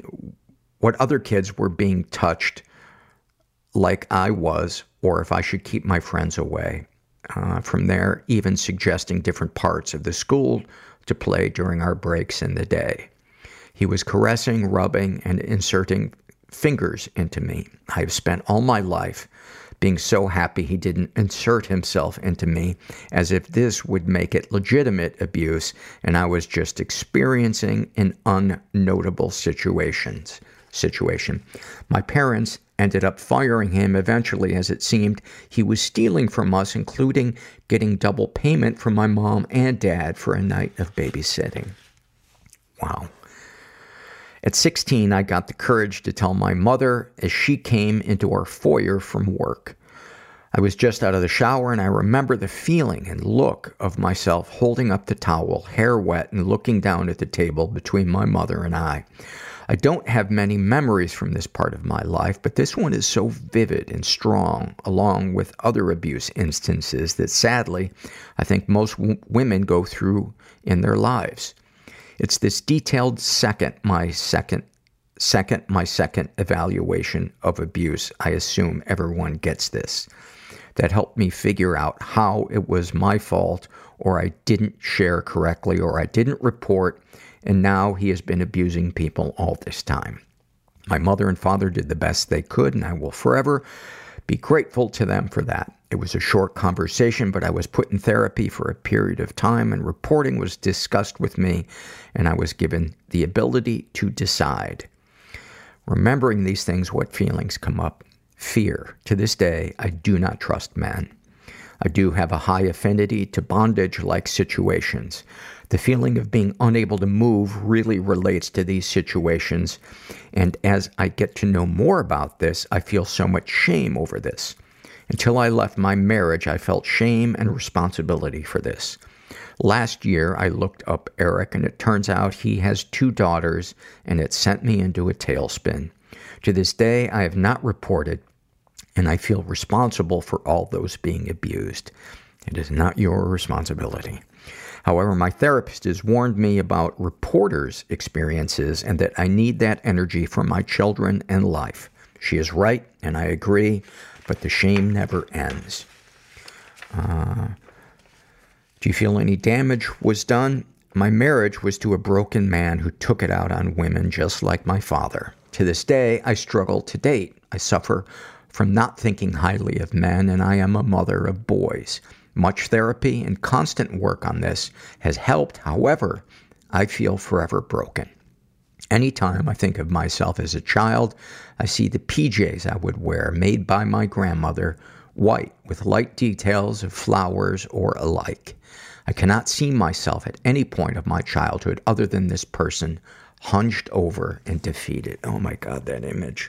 touched like I was, or if I should keep my friends away. From there, even suggesting different parts of the school to play during our breaks in the day. He was caressing, rubbing, and inserting fingers into me. I have spent all my life being so happy he didn't insert himself into me, as if this would make it legitimate abuse, and I was just experiencing an unnotable situation. My parents ended up firing him eventually, as it seemed he was stealing from us, including getting double payment from my mom and dad for a night of babysitting. Wow. At 16, I got the courage to tell my mother as she came into our foyer from work. I was just out of the shower, and I remember the feeling and look of myself holding up the towel, hair wet, and looking down at the table between my mother and I. I don't have many memories from this part of my life, but this one is so vivid and strong, along with other abuse instances that sadly, I think most women go through in their lives. It's this detailed my second evaluation of abuse, I assume everyone gets this, that helped me figure out how it was my fault, or I didn't share correctly, or I didn't report, and now he has been abusing people all this time. My mother and father did the best they could, and I will forever be grateful to them for that. It was a short conversation, but I was put in therapy for a period of time, and reporting was discussed with me, and I was given the ability to decide. Remembering these things, what feelings come up? Fear. To this day, I do not trust men. I do have a high affinity to bondage-like situations. The feeling of being unable to move really relates to these situations, and as I get to know more about this, I feel so much shame over this. Until I left my marriage, I felt shame and responsibility for this. Last year, I looked up Eric, and it turns out he has 2 daughters, and it sent me into a tailspin. To this day, I have not reported, and I feel responsible for all those being abused. It is not your responsibility. However, my therapist has warned me about reporters' experiences and that I need that energy for my children and life. She is right, and I agree, but the shame never ends. Do you feel any damage was done? My marriage was to a broken man who took it out on women just like my father. To this day, I struggle to date. I suffer from not thinking highly of men, and I am a mother of boys. Much therapy and constant work on this has helped. However, I feel forever broken. Anytime I think of myself as a child, I see the PJs I would wear, made by my grandmother, white with light details of flowers or alike. I cannot see myself at any point of my childhood other than this person, hunched over and defeated. Oh my God, that image.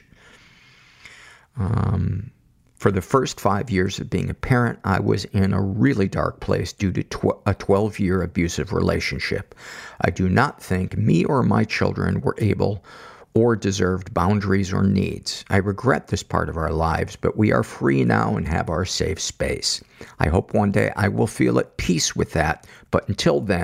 For the first 5 years of being a parent, I was in a really dark place due to a 12-year abusive relationship. I do not think me or my children were able or deserved boundaries or needs. I regret this part of our lives, but we are free now and have our safe space. I hope one day I will feel at peace with that, but until then, ...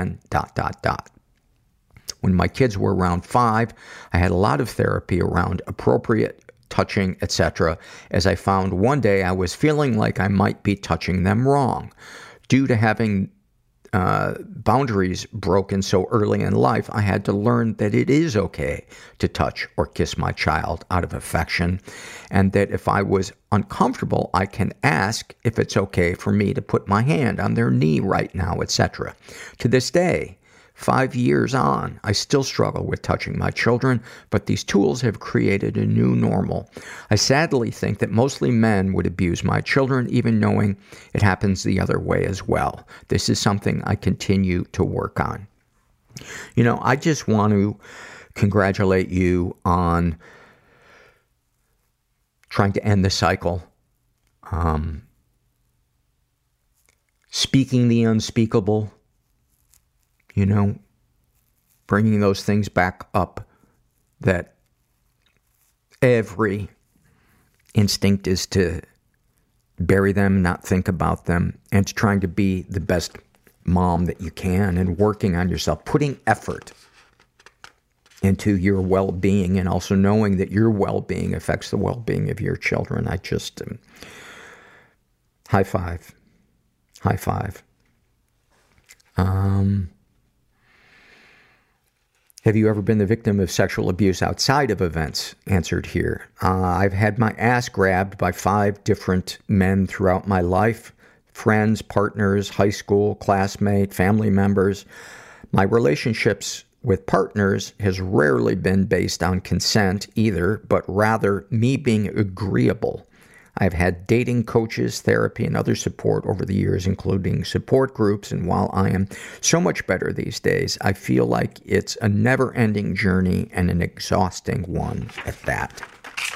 When my kids were around 5, I had a lot of therapy around appropriate touching, etc., as I found one day I was feeling like I might be touching them wrong. Due to having boundaries broken so early in life, I had to learn that it is okay to touch or kiss my child out of affection, and that if I was uncomfortable, I can ask if it's okay for me to put my hand on their knee right now, etc. To this day, 5 years on, I still struggle with touching my children, but these tools have created a new normal. I sadly think that mostly men would abuse my children, even knowing it happens the other way as well. This is something I continue to work on. You know, I just want to congratulate you on trying to end the cycle, speaking the unspeakable, you know, bringing those things back up, that every instinct is to bury them, not think about them, and trying to be the best mom that you can, and working on yourself, putting effort into your well-being, and also knowing that your well-being affects the well-being of your children. I just, high five. High five. Have you ever been the victim of sexual abuse outside of events? Answered here. I've had my ass grabbed by 5 different men throughout my life. Friends, partners, high school, classmate, family members. My relationships with partners has rarely been based on consent either, but rather me being agreeable. I've had dating coaches, therapy, and other support over the years, including support groups, and while I am so much better these days, I feel like it's a never-ending journey and an exhausting one at that.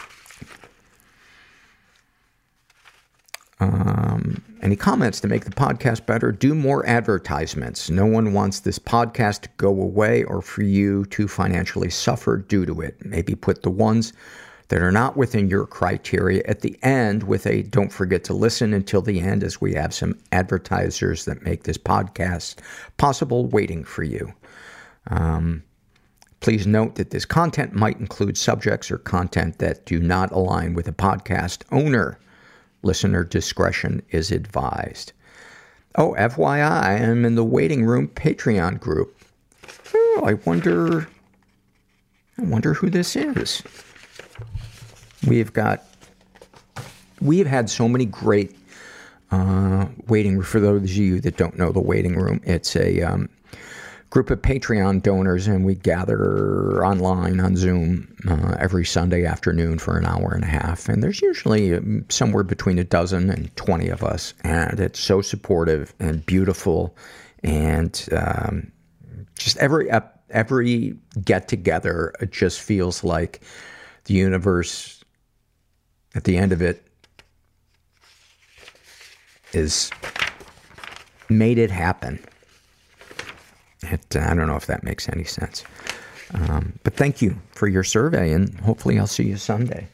Any comments to make the podcast better? Do more advertisements. No one wants this podcast to go away or for you to financially suffer due to it. Maybe put the ones that are not within your criteria at the end with a don't forget to listen until the end, as we have some advertisers that make this podcast possible waiting for you. Please note that this content might include subjects or content that do not align with the podcast owner. Listener discretion is advised. Oh, FYI, I'm in the Waiting Room Patreon group. Oh, I wonder who this is. We've had so many great waiting. For those of you that don't know the Waiting Room, it's a group of Patreon donors, and we gather online on Zoom every Sunday afternoon for an hour and a half. And there's usually somewhere between 12 and 20 of us, and it's so supportive and beautiful. And just every get together, it just feels like the universe at the end of it is made it happen. I don't know if that makes any sense. But thank you for your survey, and hopefully I'll see you Sunday.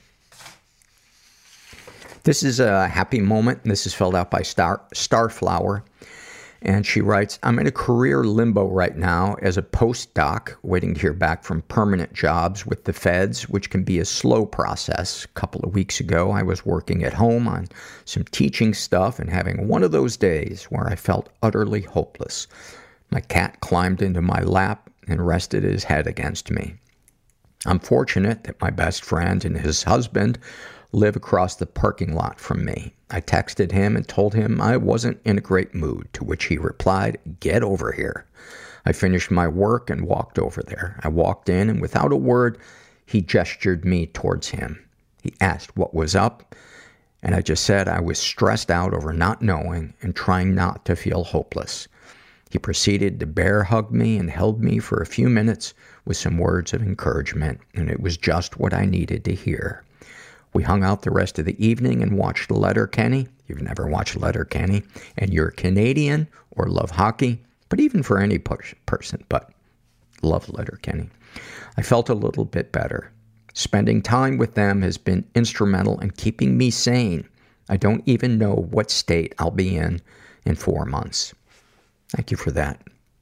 This is a happy moment, and this is filled out by Starflower. And she writes, I'm in a career limbo right now as a postdoc, waiting to hear back from permanent jobs with the feds, which can be a slow process. A couple of weeks ago, I was working at home on some teaching stuff and having one of those days where I felt utterly hopeless. My cat climbed into my lap and rested his head against me. I'm fortunate that my best friend and his husband live across the parking lot from me. I texted him and told him I wasn't in a great mood, to which he replied, "Get over here." I finished my work and walked over there. I walked in, and without a word, he gestured me towards him. He asked what was up, and I just said I was stressed out over not knowing and trying not to feel hopeless. He proceeded to bear hug me and held me for a few minutes with some words of encouragement, and it was just what I needed to hear. We hung out the rest of the evening and watched Letterkenny. You've never watched Letterkenny, and you're Canadian or love hockey, but even for any person, but love Letterkenny. I felt a little bit better. Spending time with them has been instrumental in keeping me sane. I don't even know what state I'll be in 4 months. Thank you for that.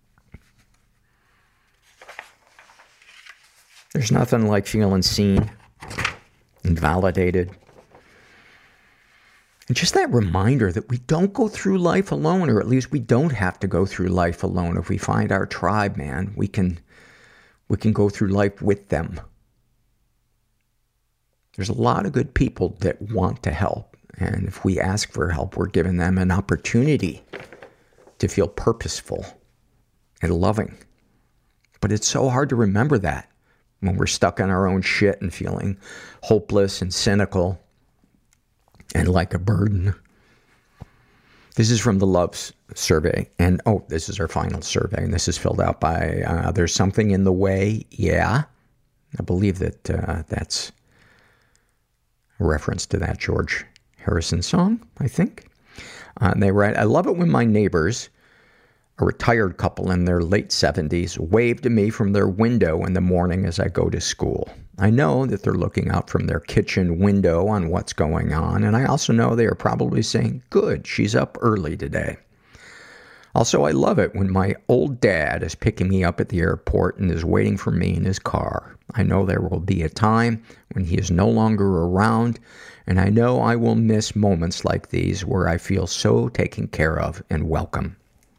There's nothing like feeling seen and validated. And just that reminder that we don't go through life alone, or at least we don't have to go through life alone. If we find our tribe, man, we can go through life with them. There's a lot of good people that want to help. And if we ask for help, we're giving them an opportunity to feel purposeful and loving. But it's so hard to remember that when we're stuck in our own shit and feeling hopeless and cynical and like a burden. This is from the Loves survey. And this is our final survey. And this is filled out by, there's something in the way. Yeah. I believe that that's a reference to that George Harrison song, I think. And they write, I love it when my neighbors, a retired couple in their late 70s, wave to me from their window in the morning as I go to school. I know that they're looking out from their kitchen window on what's going on, and I also know they are probably saying, good, she's up early today. Also, I love it when my old dad is picking me up at the airport and is waiting for me in his car. I know there will be a time when he is no longer around, and I know I will miss moments like these where I feel so taken care of and welcome.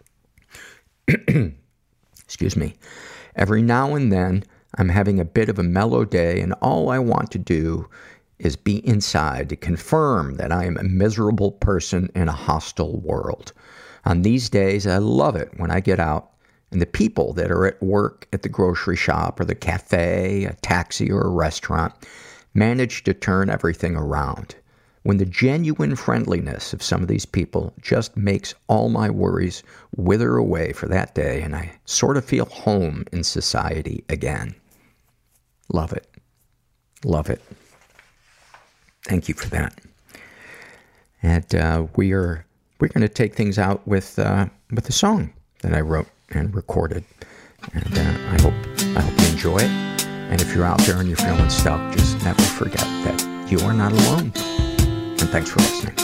Excuse me. Every now and then, I'm having a bit of a mellow day, and all I want to do is be inside to confirm that I am a miserable person in a hostile world. On these days, I love it when I get out and the people that are at work at the grocery shop or the cafe, a taxi, or a restaurant manage to turn everything around. When the genuine friendliness of some of these people just makes all my worries wither away for that day, and I sort of feel home in society again. Love it. Love it. Thank you for that. And we're going to take things out with a song that I wrote and recorded. And I hope you enjoy it. And if you're out there and you're feeling stuck, just never forget that you are not alone. And thanks for listening.